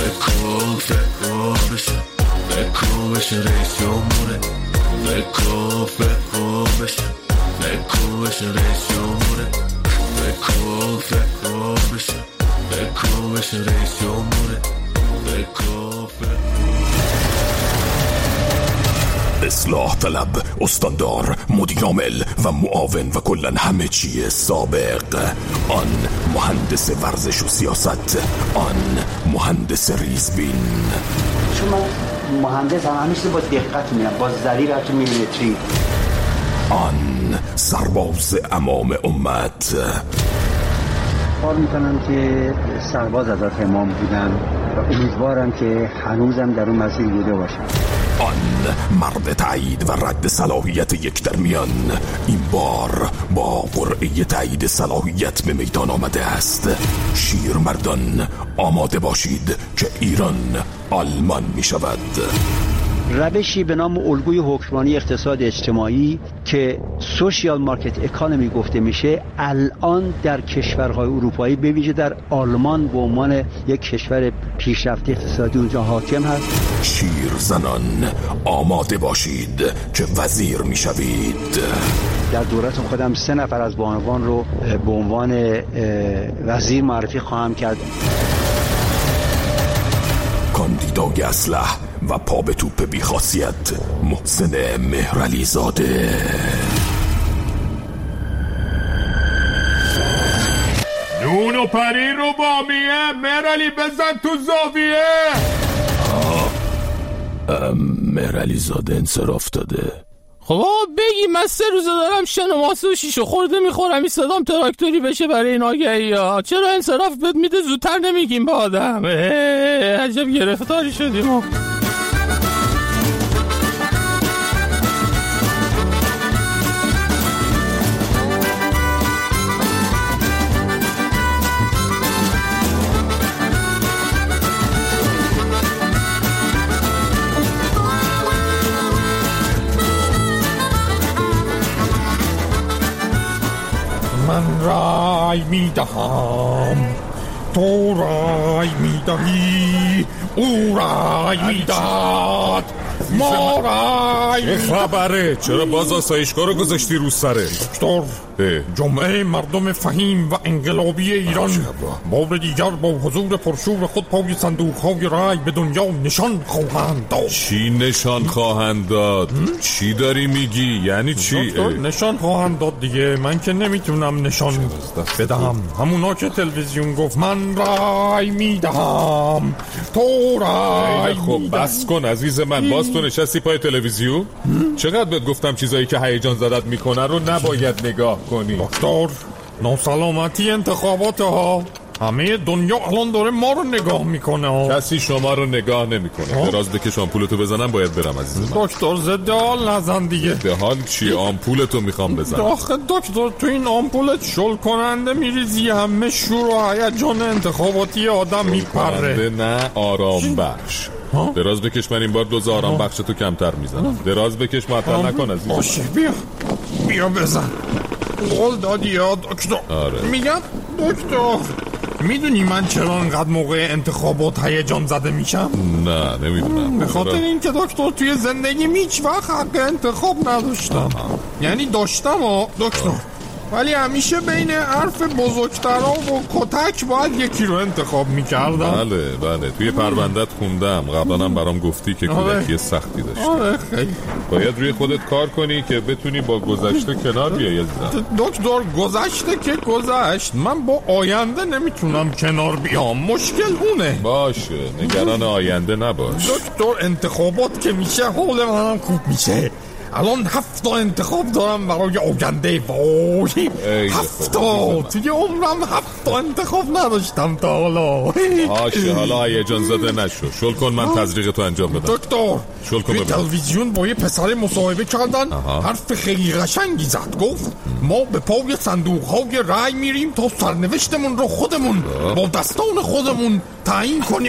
فکر بشه رئیس جمهوره، فکر فکر بشه رئیس جمهوره، فکر بشه رئیس جمهوره، اصلاح طلب، استاندار، مدیر عامل و معاون و کلن همه چیه سابق. آن مهندس ورزش و سیاست، آن مهندس ریزبین. چون من مهندس هم همیشه با دقت میرم، با ضریب حتی میلیمتری. آن سرباز امام امت. کار میکنم که سرباز ازت امام بودم و امیدوارم که هنوزم در اون مسیر بوده باشم. آن مرد تایید و رد صلاحیت یک در میان، این بار با قرعه تایید صلاحیت به میدان آمده است. شیرمردان آماده باشید که ایران آلمان می شود. روشی به نام الگوی حکمرانی اقتصاد اجتماعی که سوشیال مارکت اکانومی گفته میشه، الان در کشورهای اروپایی به ویژه در آلمان به عنوان یک کشور پیشرفته اقتصادی اونجا حاکم هست. شیرزنان آماده باشید که وزیر میشوید. در دولت خودم 3 نفر از بانوان رو به عنوان وزیر معرفی خواهم کرد. کاندیدای اسلح و پا به توپ بی‌خاصیت، محسن مهرعلی زاده. نون و پنیر رو بامیه. مهرعلی بزن تو زاویه. مهرعلی زاده انصراف داده. خب بگی من 3 روزه دارم شن و ماسه و شیشه خورده میخورم، این صدام تراکتوری بشه برای این آگهی ها. چرا انصراف بد میده زودتر نمیگیم به آدم؟ عجب گرفتاری شدیم. من رای میدهم، تو رای میدهی، او رای میداد، ما رای. خبره؟ چرا باز آسایشگاه رو گذاشتی رو سره؟ دکتر، جمعه مردم فهیم و انقلابی ایران بار دیگر با حضور پرشور خود پای صندوق‌های رای به دنیا نشان خواهند داد. چی نشان خواهند داد؟ چی داری میگی؟ یعنی چی؟ دکتر، نشان خواهند داد دیگه. من که نمیتونم نشان بدهم. همونا که تلویزیون گفت من رای میدهم، تو رای. خب بس کن عزیز من، باز تو نشستی پای تلویزیون؟ چقدر بهت گفتم چیزایی که هیجان زدت میکنه رو نباید نگاه کنی. دکتر، ناسلامتی انتخابات ها، همه دنیا الان داره ما رو نگاه میکنه ها. کسی شما رو نگاه نمیکنه. دراز بکش آمپولتو بزنم باید برم عزیز من. دکتر ضد حال نزن دیگه. ضد حال چی؟ آمپولتو میخوام بزنم. آخه دکتر تو این آمپولت شل کننده میریزی، همه شور و هیجان انتخاباتی آدم میپره. نه آرام بخش. دراز بکش، من این بار دوز آرام بخش تو کمتر میزنم. دراز بکش، معطل نکن عزیز من. باشه بیا بزن. قول دادی یا دکتر؟ آره. میگم دکتر، میدونی من چرا انقدر موقع انتخابات هیجان زده میشم؟ نه نمیدونم. به خاطر این که دکتر توی زندگی هیچ وقت حق انتخاب نداشتم. یعنی داشتم دکتر، ولی همیشه بین حرف بزرگترها و کتک باید یکی رو انتخاب میکردم. بله توی پروندت خوندم، قبلانم برام گفتی که کودکی سختی داشتی. آره خیلی. باید روی خودت کار کنی که بتونی با گذشته کنار بیایی. دکتر گذشته که گذشت، من با آینده نمیتونم کنار بیام. مشکل اونه. باشه نگران آینده نباش. دکتر انتخابات که میشه حال منم خوب میشه. الان 7 انتخاب دارم برای آینده. وای 7 توی عمرم 7 انتخاب نداشتم تا حالا. باشه حالا هیجان زده نشو. شل کن من تزریق تو انجام بدم. دکتر شل کن توی تلویزیون با یه پسر مصاحبه کردن. حرف خیلی قشنگی زد. گفت ما به پای صندوق‌های رای میریم تا سرنوشتمون رو خودمون با دستان خودمون تعیین کنیم.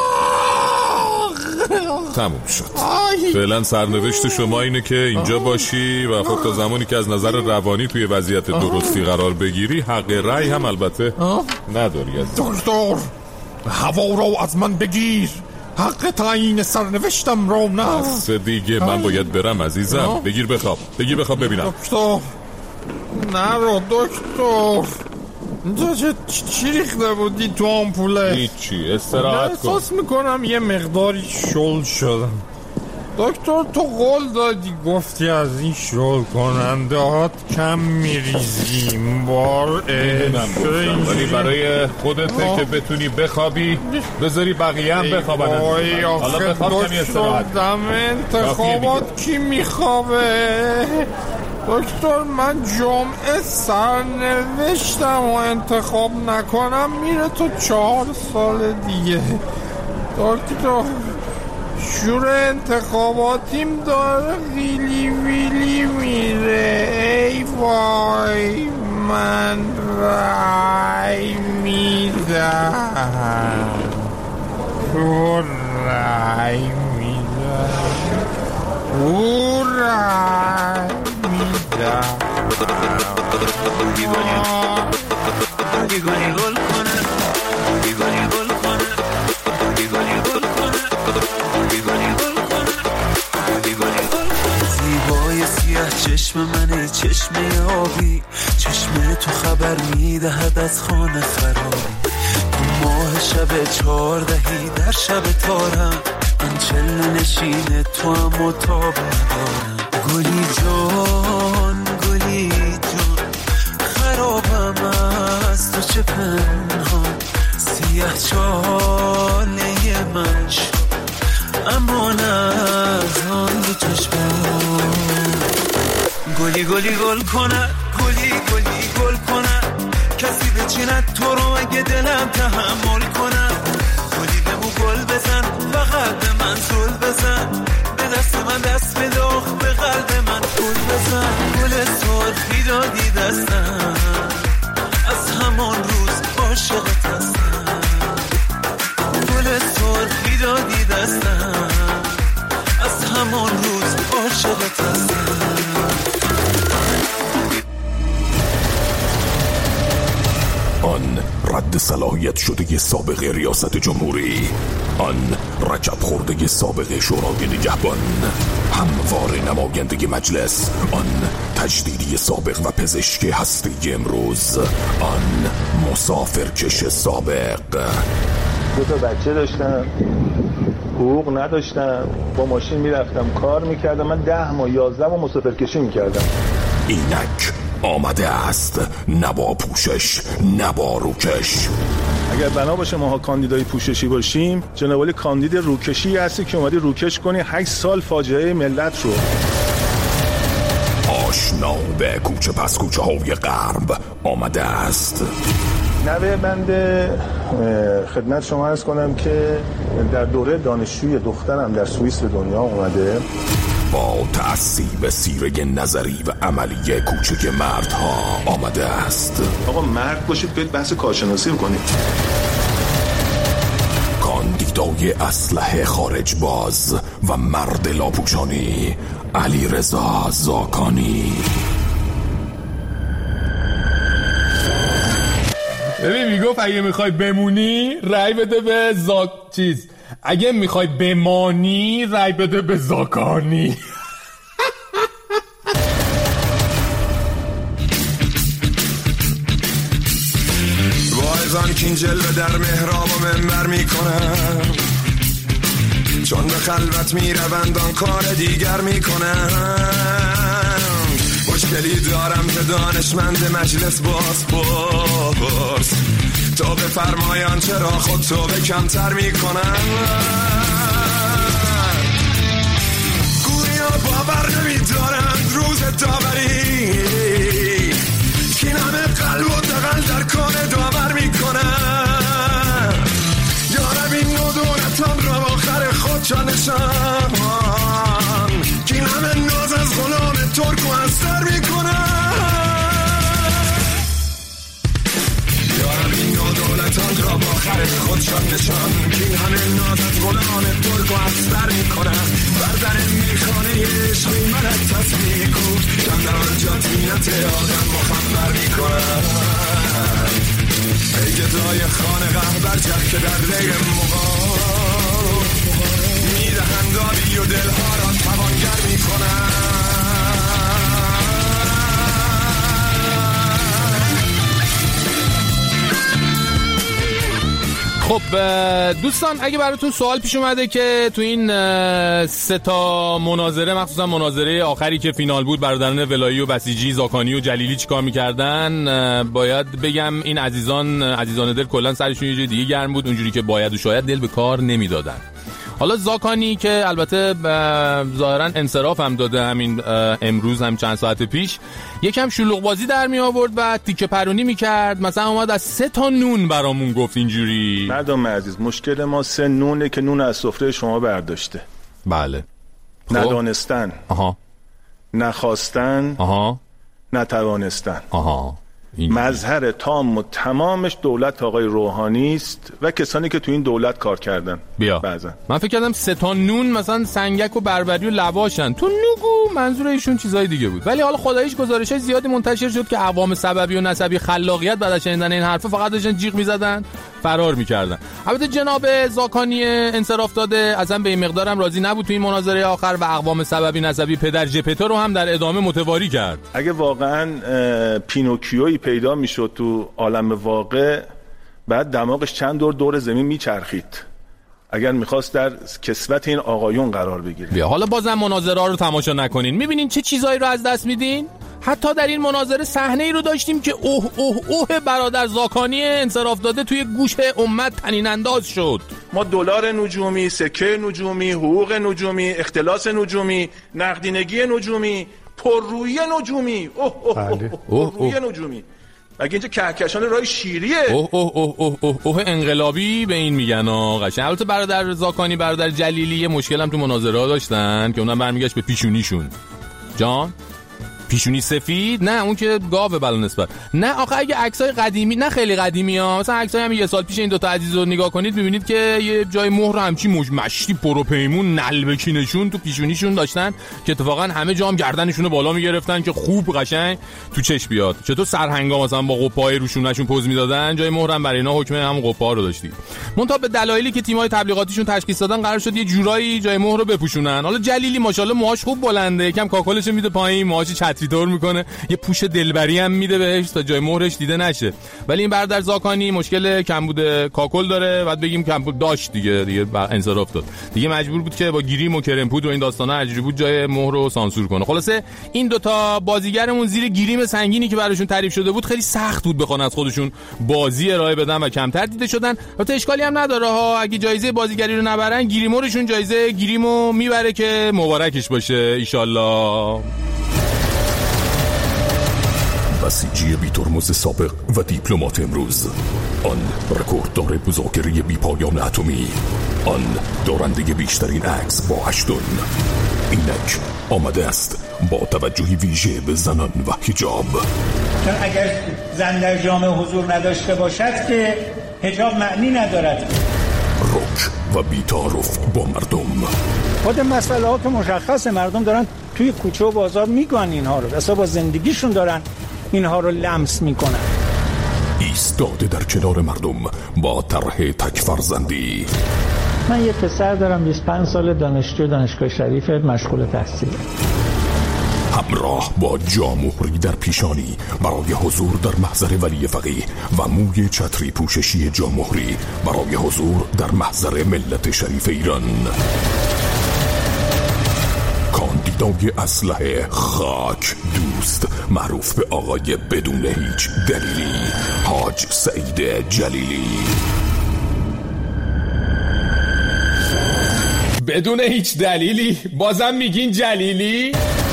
تموم شد. فعلا سرنوشت شما اینه که اینجا باشی و خب تا زمانی که از نظر روانی توی وضعیت درستی قرار بگیری حق رأی هم البته نداری. دکتر هوا رو از من بگیر، حق تعیین سرنوشتم رو نه. بس دیگه من باید برم عزیزم. بگیر بخواب ببینم. دکتر نرو دکتر. اینجا چی ریخته بودی تو آمپوله؟ هیچی، استراحت کن. احساس میکنم یه مقداری شل شدم. دکتر تو قول دادی، گفتی از این شل کننده هات کم میریزیم. ولی برای خودت که بتونی بخوابی بذاری بقیه هم بخوابن. حالا بخواب کمی استراحت. دم انتخابات کی میخوابه؟ دکتر من جمعه سرنوشتم و انتخاب نکنم میره تو 4 سال دیگه. دکتر شور انتخاباتیم داره ویلی ویلی میره. ای وای من رای میدم، تو رای میدم، او رای میدم. زیبای سیاه چشم منه، چشم آبی، چشم تو خبر میدهد از خانه خرابی. تو ماه شب 14 در شب تارم، من چله نشینه تو هم متاب ندارم. گلی جان گلی جان خرابم از تو چه پنهان، سیاه چاله من شد اما نه از آن دو چشمان. گلی گلی گل کنه، گلی گلی گل کنه، کسی بچیند تو رو اگه دلم تحمل کنه. گلی بمو گل بزن فقط به من زل بزن، به دست من دست بده به قلب من گل بزن. گل سرخی دادی دستم، از همان روز عاشقت هستم. گل سرخی دادی دستم، از همان روز عاشقت هستم. آن رد صلاحیت شده سابق ریاست جمهوری، آن رجب خورده سابق شورای نگهبان، هموار نماینده مجلس، آن تجدیدی سابق و پزشک هسته امروز، آن مسافرکش سابق. 2 تا بچه داشتم، حقوق نداشتم، با ماشین میرفتم کار میکردم. من 10 ماه 11 ماه مسافرکشی میکردم. اینک آمده است، نه با پوشش نه با روکش. اگر بنا باشه ماها کاندیدای پوششی باشیم، جناب علی کاندید روکشی هستی که اومدی روکش کنی 8 سال فاجعه ملت رو. آشنا به کوچه پس کوچه های غرب آمده است. نوه بنده خدمت شما عرض کنم که در دوره دانشجوی دخترم در سوئیس به دنیا اومده. با تأثیر سیره نظری و عملی کوچک مردها آمده است. آقا مرد باشید بیاید بحث کارشناسی کنید. کاندیدای اسلحه خارج باز و مرد لاپوشانی، علیرضا زاکانی. ببین میگفت اگه میخوای بمونی رای بده به اگه میخوای بمانی رای بده به زاکانی. واعظان که این جلوه در محراب و منبر میکنن، چون به خلوت میروند آن کار دیگر میکنن. مشکلی دارم که دانشمند مجلس باز پرس، تو به فرمایان چرا خود تو به کمتر میکنن. گویا باور نمیدارند روز داوری، که همه قلب و دقل در کار داور میکنن. یارب این ندونتان را با آخر خود چانشان، که همه ناز از غلام ترک و از سر میکنن. این دولتان را با خرج خودشان نشان، که همه ناز از غلام ترک و افسر میکنن. بردر میخانه عشقی منت تصمیه کود، کم در آنجا تینت آدم مخمر میکنن. ای گدای خانقه برجه که در دیر مقام، میدهند آبی و دلها را توانگر میکنن. خب دوستان، اگه براتون سوال پیش اومده که تو این 3 تا مناظره، مخصوصا مناظره آخری که فینال بود، برادران ولایی و بسیجی، زاکانی و جلیلی چیکار میکردن، باید بگم این عزیزان دل کلا سرشون یه جای دیگه گرم بود، اونجوری که باید و شاید دل به کار نمیدادن. حالا زاکانی که البته ظاهرا انصراف هم داده همین امروز، هم چند ساعت پیش، یکم شلوغ بازی در می آورد و تیکه پرونی میکرد. مثلا اومد از 3 تا نون برامون گفت اینجوری. مردم عزیز، مشکل ما 3 نونه که نون از سفره شما برداشته. بله. ندانستن. آها. نخواستن. آها. نتوانستن. آها. مظهر تام و تمامش دولت آقای روحانی است و کسانی که تو این دولت کار کردن. بیا بعضن. من فکر کردم 3 تا نون مثلا سنگک و بربری و لواشن، تو نگو منظور ایشون چیزای دیگه بود. ولی حالا خداییش گزارشای زیادی منتشر شد که عوام سببی و نسبی خلاقیت بعد از شنیدن این حرفا فقط داشتن جیغ میزدن، فرار میکردن. البته جناب زاکانی انصراف داده اصلا به این مقدارم راضی نبود تو این مناظره آخر و اقوام سببی نسبی پدر ژپتو رو هم در ادامه متواری کرد. اگه واقعا پینوکیویی پیدا میشد تو عالم واقع، بعد دماغش چند دور زمین میچرخید اگر میخواست در کسوت این آقایون قرار بگیره. بیا حالا بازم مناظره رو تماشا نکنین، میبینین چه چیزایی رو از دست میدین. حتی در این مناظره صحنه‌ای رو داشتیم که اوه برادر زاکانی انصراف داده توی گوش امت طنین انداز شد. ما دلار نجومی، سکه نجومی، حقوق نجومی، اختلاس نجومی، نقدینگی نجومی، پررویی نجومی، پررویی نجومی. مگه اینجا کهکشان راه شیریه؟ انقلابی به این میگن قشنگ. البته برادر زاکانی، برادر جلیلی یه مشکل هم تو مناظره ها داشتن که اونم برمیگشت به پیشونیشون. جان پیشونی سفید؟ نه اون که گاوه بلا نسبت. نه آخه اگه عکسای قدیمی، نه خیلی قدیمی ها، مثلا عکسای هم 1 سال پیش این 2 تا عزیز رو نگاه کنید میبینید که یه جای مهر همچی مشتی پروپیمون نلبکینشون تو پیشونیشون داشتن که اتفاقا همه جام گردنشون رو بالا میگرفتن که خوب قشنگ تو چش بیاد. چطور سرهنگا مثلا با قپای روشونشون پوز میدادن، جای مهر هم برای اینا حکم همون قپا رو داشتی. منتها به دلایلی که تیم‌های تبلیغاتیشون تشخیص دادن قرار شد یه جورایی جای مهر رو بپوشونن. حالا جلیلی ماشاءالله موهاش خوب بلنده، یکم کاکلش میده پایین، موهاش چتری طور میکنه، یه پوش دلبری هم میده بهش تا جای مهرش دیده نشه. ولی این برادر زاکانی مشکل کمبود کاکل داره، بعد بگیم کمبود داشت دیگه انصراف داد دیگه، مجبور بود که با گریم و کرمپود و این داستانا اجری بود جای مهر رو سانسور کنه. خلاصه این 2 تا بازیگرمون زیر گریم سنگینی که براشون تعریف شده بود خیلی سخت بود بخوان از خودشون بازی ارائه بدن و کمتر دیده شدن. البته اشکالی هم نداره ها، اگه جایزه بازیگری رو نبرن گریمورشون جایزه گریمو میبره که مبارکش باشه ان شاءالله. بسیجی بی ترمز سابق و دیپلمات امروز، آن رکورددار مذاکره بی پایان اتمی، آن دارنده بیشترین عکس با 8 تن، اینک آمده است با توجهی ویژه به زنان و حجاب. چون اگر زن در جامعه حضور نداشته باشد که حجاب معنی ندارد. رک و بی‌تعارف با مردم. خود مسئله ها که مشخصه، مردم دارن توی کوچه و بازار میگن اینها رو، اصلا با زندگیشون دارن اینها رو لمس میکنن. ایستاده در کنار مردم با طرح تک فرزندی. من یه پسر دارم 25 سال، دانشجو دانشگاه شریف، مشغول تحصیل. همراه با جامهری در پیشانی برای حضور در محضر ولی فقیه و موی چتری پوششی جامهری برای حضور در محضر ملت شریف ایران. کاندیدای اسلحه خاک دوست، معروف به آقای بدون هیچ دلیلی، حاج سعید جلیلی. بدون هیچ دلیلی؟ بازم میگین جلیلی؟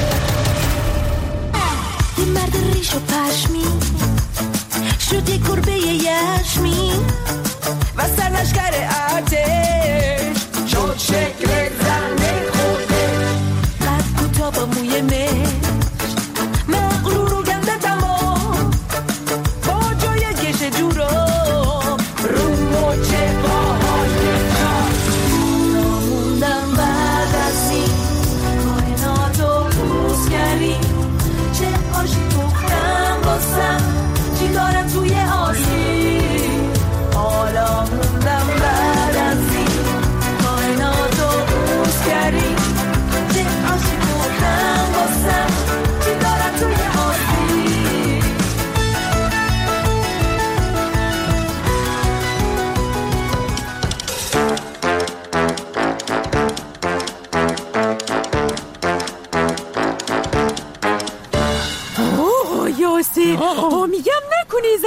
این مرد ریش و پشمی شد یک گربه یشمی و سرلشگر ارتش شد شکل زنده خودش، قد کوتاه با موی مشت، مغرور و گنده تمام، با جای گش جورا رو مچه باهای چار. اونا موندم بعد از این کائناتو پوزگری، چه آشی پختم باسم، چی دارم توی آسی، حالا موندم بعد از این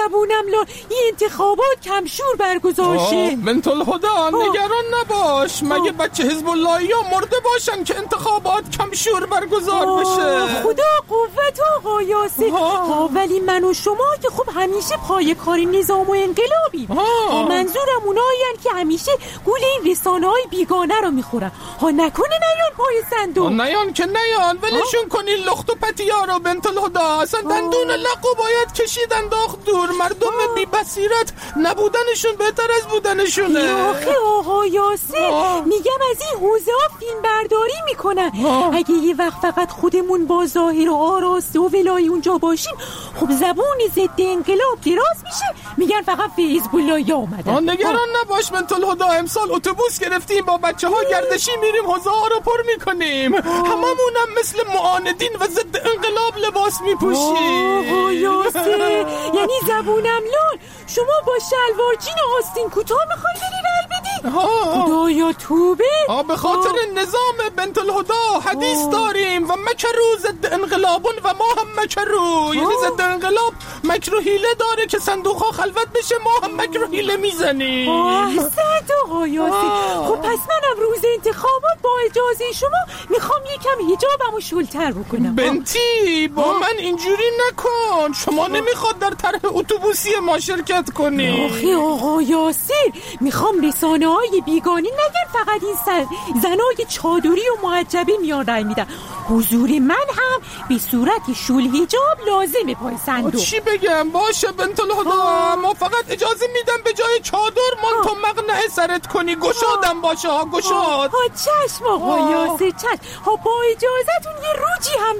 زبونم این انتخابات کمشور برگزار شه. بنت الهدا نگران نباش. مگه بچه حزب اللهی ها مرده باشن که انتخابات کمشور برگزار بشه؟ خدا قوت آقا یاسر. ولی من و شما که خب همیشه پای کار نظام و انقلابی. منظورم اونایین که همیشه گول این رسانه‌های بیگانه رو میخورن. نکنه نیان پای صندوق. نیان که نیان، ولشون کنین لخت و پتیا رو بنت الهدا. اصلا دندون لقو باید کشید انداخت دور. مردم بی بصیرت نبودنشون بهتر از بودنشونه. آخه آقا یاسر میگم از این حوزه ها فیلم برداری میکنن. اگه یه وقت فقط خودمون با ظاهر و آراسته و ولای اونجا باشیم خب زبون ضد انقلاب دراز میشه. میگن فقط حزب اللهی اومدن. نگران نباش بنت الهدا. امسال اتوبوس گرفتیم با بچه ها گردشی میریم حوزه ها رو پر میکنیم. هممونم مثل معاندین و ضد انقلاب لباس میپوشیم. آقا یاسر یعنی زبونم لال شما با شلوار جین آستین کوتاه میخوای بری رل بدی؟ خدایا توبه. به خاطر نظام بنت الهدا حدیث داریم و مکرو ضد انقلابون و ما هم مکرو. یعنی ضد انقلاب مکر و حیله داره که صندوق ها خلوت بشه، ما هم مکر و حیله میزنیم. احسنت آقا یاسر. خب پس منم روز انتخابات با اجازه شما میخوام یکم حجابمو شلتر بکنم. بنتی با من اینجوری نکن. شما نمیخواد در طرح اتوبوسی ما شرکت کنی. آخه آقا یاسر میخوام رسانه های بیگانی نگن فقط این زنای چادری و معجبه میان رای میدن. حضور من هم به صورت شل حجاب لازمه پای صندوق. چی بگم؟ باشه بنت الهدا. ما فقط اجازه میدم به جای چادر مانتو مقنعه سرت کنی. گشادم باشه. گشاد. چشم آقا یاسر چشم. با اجازهتون یه روجی هم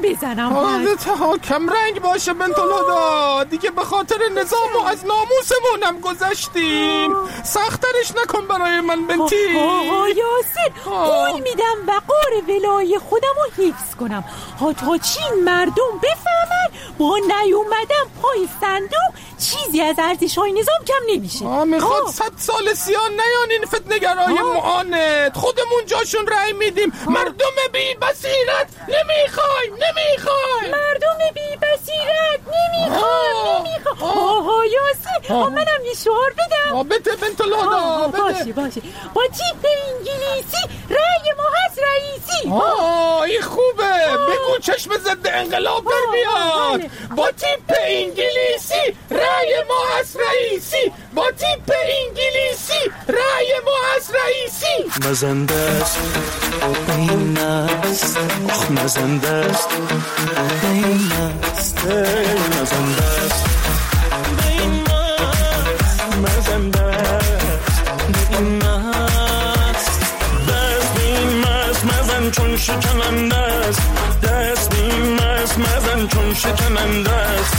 بزنم. کم رنگ باشه بنت الهدا. دیگه به خاطر نظام و از ناموسمونم گذشتیم. سخترش نکن برای من بنتی. آقا یاسر قول میدم وقار ولای خودم رو حفظ کنم. تا چین مردم بفهمن با نیومدم پای صندوق چیزی از ارزش‌های نظام کم نمیشه. میخواد 100 سال سیان نیان این فتنه‌گرای معاند. خودمون جاشون رأی میدیم. مردم بی بصیرت نمیخوایم. مردم بی بصیرت نمیخوایم. آها یاسر منم یه شعار بدم. بده بنت الهدا. باشه با تیپ انگلیسی رأی ما هست رئیسی. این خوبه. بگو چشم ضد انقلاب در بیاد. با تیپ انگلیسی رأی ما هست رئیسی. با تیپ انگلیسی رأی ما هست رئیسی. مزنده است این است مزنده است این است مزنده است مزنده است دست بین مزن چون شکننده است. دست بین مزن چون شکننده است.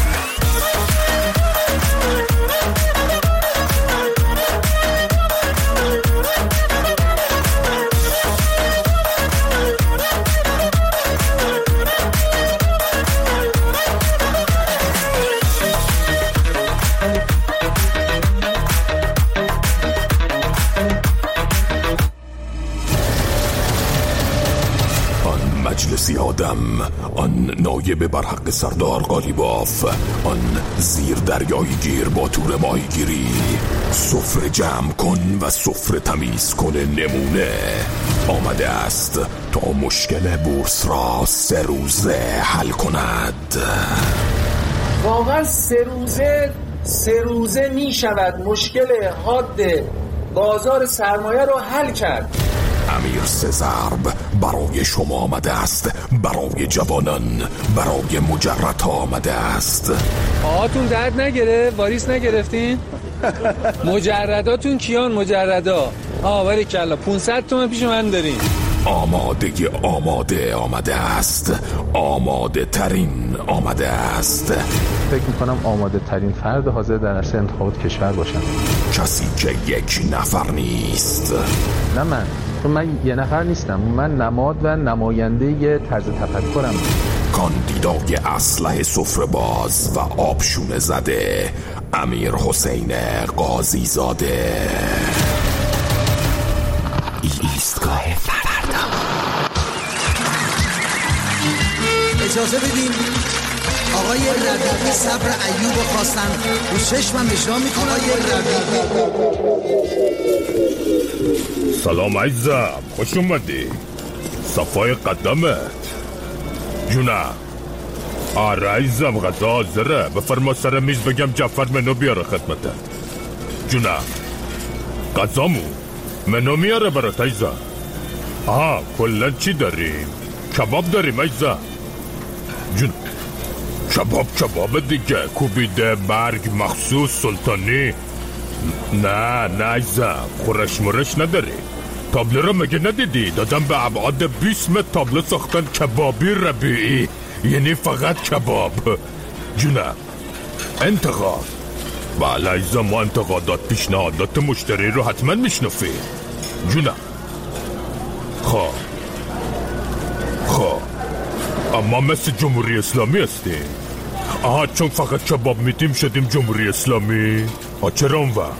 مجلسی آدم، آن نایب برحق سردار قالیباف، آن زیر دریایی گیر با تور ماهیگیری. سفره جمع کن و سفره تمیز کن نمونه آمده است تا مشکل بورس را 3 روزه حل کند. واقعا 3 روزه می شود مشکل حاد بازار سرمایه رو حل کرد. امیر 3 ضرب برای شما آمده است، برای جوانان، برای مجردها آمده است. آهاتون درد نگره؟ واریس نگرفتین؟ مجرداتون کیان مجردا؟ ولی کلا 500 تومن پیش من دارین. آماده آمده است. آماده ترین آمده است. فکر میکنم آماده ترین فرد حاضر در عرصه انتخابات کشور باشم. کسی که 1 نفر نیست. نه من 1 نفر نیستم. من نماد و نماینده یه طرز تفکرم. کاندیدای اسلحه سفره باز و آبشونه زده امیر حسین قاضی زاده. ایستگاه فردا. اجازه بدین آقای ربیعی صبر ایوب خواستن رو چشمم اجرا میکنه. آقای ربیعی سلام عزیزم، خوش اومدی. صفای قدمت جونم. آره عزیزم، غذا حاضره. بفرما سر میز بگم جعفر منو بیاره خدمتت. جونم. غذامو منو میاره برات عزیزم. آها کلا چی داریم؟ کباب داریم عزیزم. جون کباب دیگه، کوبیده، برگ، مخصوص، سلطانی. نه عزیزم، خورش مرش نداری. تابلو رو مگه ندیدی؟ دادم به ابعاد 20 متر تابلو ساختن کبابی ربیعی، یعنی فقط کباب. جونم. انتقاد. بله عزیزم، ما انتقادات پیشنهادات مشتری رو حتما میشنفی. جونم. خب اما مثل جمهوری اسلامی هستی. آها چون فقط کباب میدیم شدیم جمهوری اسلامی. چرا اون وقت؟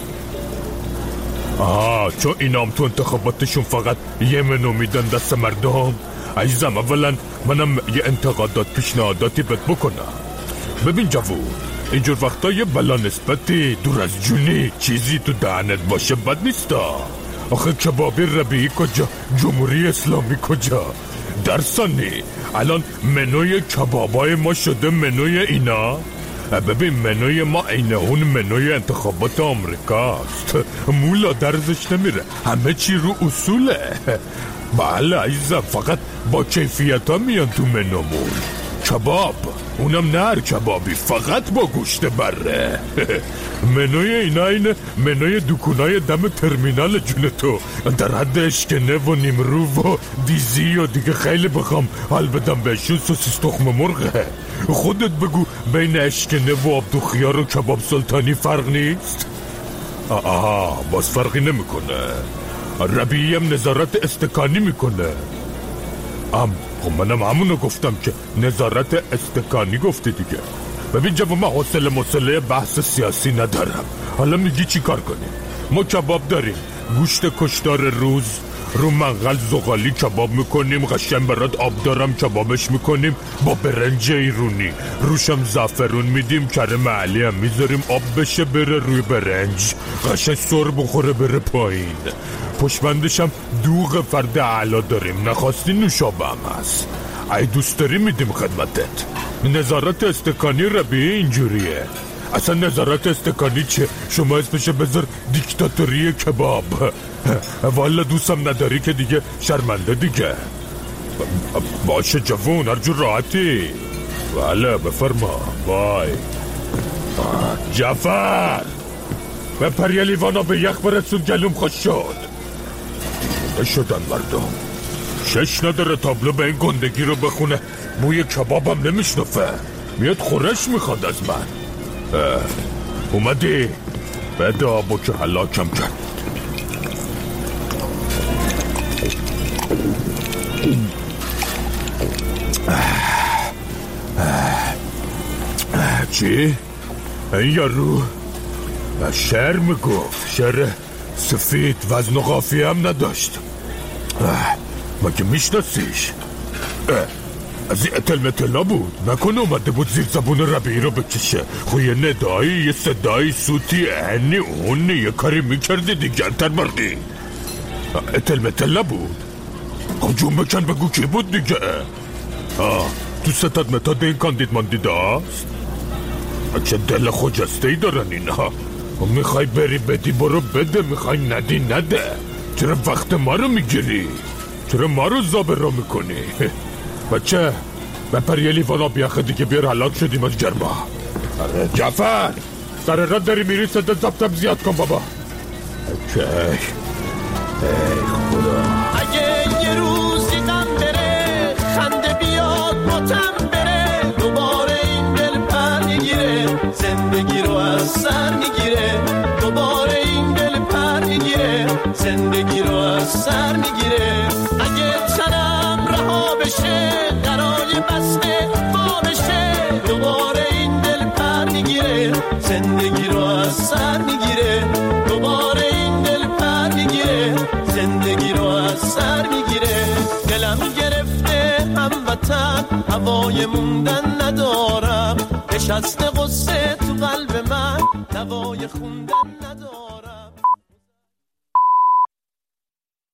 چون اینام تو انتخاباتشون فقط یه منو میدن دست مردم. عزیزم اولا منم یه انتقادات پیشنهاداتی بهت بکنم. ببین جوون، اینجور وقتا یه بلا نسبتی دور از جونی چیزی تو دهنت باشه بد نیستا. آخه کبابی ربیعی کجا؟ جمهوری اسلامی کجا؟ در ثانی الان منوی کبابای ما شده منوی اینا. ببین منوی ما اینه اون منوی انتخابات آمریکاست. مولا درزش نمیره، همه چی رو اصوله. بله عزیزم، فقط با کیفیت ها میان تو منومون. کباب، اونم نه هر کبابی، فقط با گوشت بره. منوی اینا اینه منوی دکونای دم ترمینال جون تو، در حد اشکنه و نیمرو و دیزی و دیگه خیلی بخوام حال بدم بهشون سوسیس تخم مرغه. خودت بگو بین اشکنه و آبدو خیار و کباب سلطانی فرق نیست؟ باز فرقی نمیکنه. ربیعی هم نظارت استکانی میکنه. خب منم همونو گفتم که نظارت استکانی گفتی دیگه. ببین جواب، من حوصله بحث سیاسی ندارم. حالا میگی چی کار کنیم؟ ما کباب داریم، گوشت کشتار روز رو منقل زغالی کباب میکنیم، قشنگ برات آب دارم کبابش میکنیم با برنج ایرونی، روشم زعفرون میدیم، کرم علی هم میذاریم آب بشه بره روی برنج، قشنگ سر بخوره بره پایین. پشمندش هم دوغ فرد اعلا داریم، نخواستی نوشابه هم هست. ای دوست داری میدیم خدمتت. نظارت استکانی ربیعی اینجوریه. اصلا نظارت استکانی چه؟ شما اسمش بذار دیکتاتوری کباب. والا دوستم نداری که دیگه شرمنده دیگه. باشه جوون، هر جور راحتی. بله بفرما. وای جعفر، بپر یه لیوانا به یخ برسون، گلوم خوش شد. دیگه شدن مردم. شش نداره تابلو به این گندگی رو بخونه، بوی کبابم نمیشنفه، میاد خورش میخواد از من. اومدی؟ بده آبو که هلاکم کرد. چی؟ این یارو شعر میگفت، شعر سفید، وزن و قافیه هم نداشت. مگه میشناسیش؟ از این اتل متل نبود؟ نکنه اومده بود زیر زبون ربیعی رو بکشه؟ خو یه ندایی، یه صدایی، سوتی، اینی اونی، یه کاری میکردی دیگر تر بردی. اتل متل نبود؟ خب جون بکن بگو کی بود دیگه؟ تو ستاد متاد این کاندید ماندید هست؟ چه دل خجسته ای دارن اینا. میخوای بری بدی برو بده، میخوای ندی نده. چرا وقت ما رو میگیری؟ چرا ما رو زابر رو میکنی؟ بچه بپر یه لیوان آب یخ دیگه بیار، هلاک شدیم از گرما. جعفر سر را داری میری، صدا زبطم زیاد کن بابا. اوکی. ای خدا. اگه یه روزی غم بره، خنده بیاد ماتم بره، دوباره این دل پر میگیره، زندگی رو از سر میگیره، دوباره این دل پر میگیره، زندگی رو از سر میگیره. اگه تنم رها بشه، قرار بسته ما بشه، دوباره این دل پر میگیره، زندگی رو از سر میگیره، دوباره این دل پر میگیره، زندگی رو از سر میگیره. دلم گرفته هموطن، هوای موندن ندارم، نشسته قصه تو قلب من دوای خوندن نداره.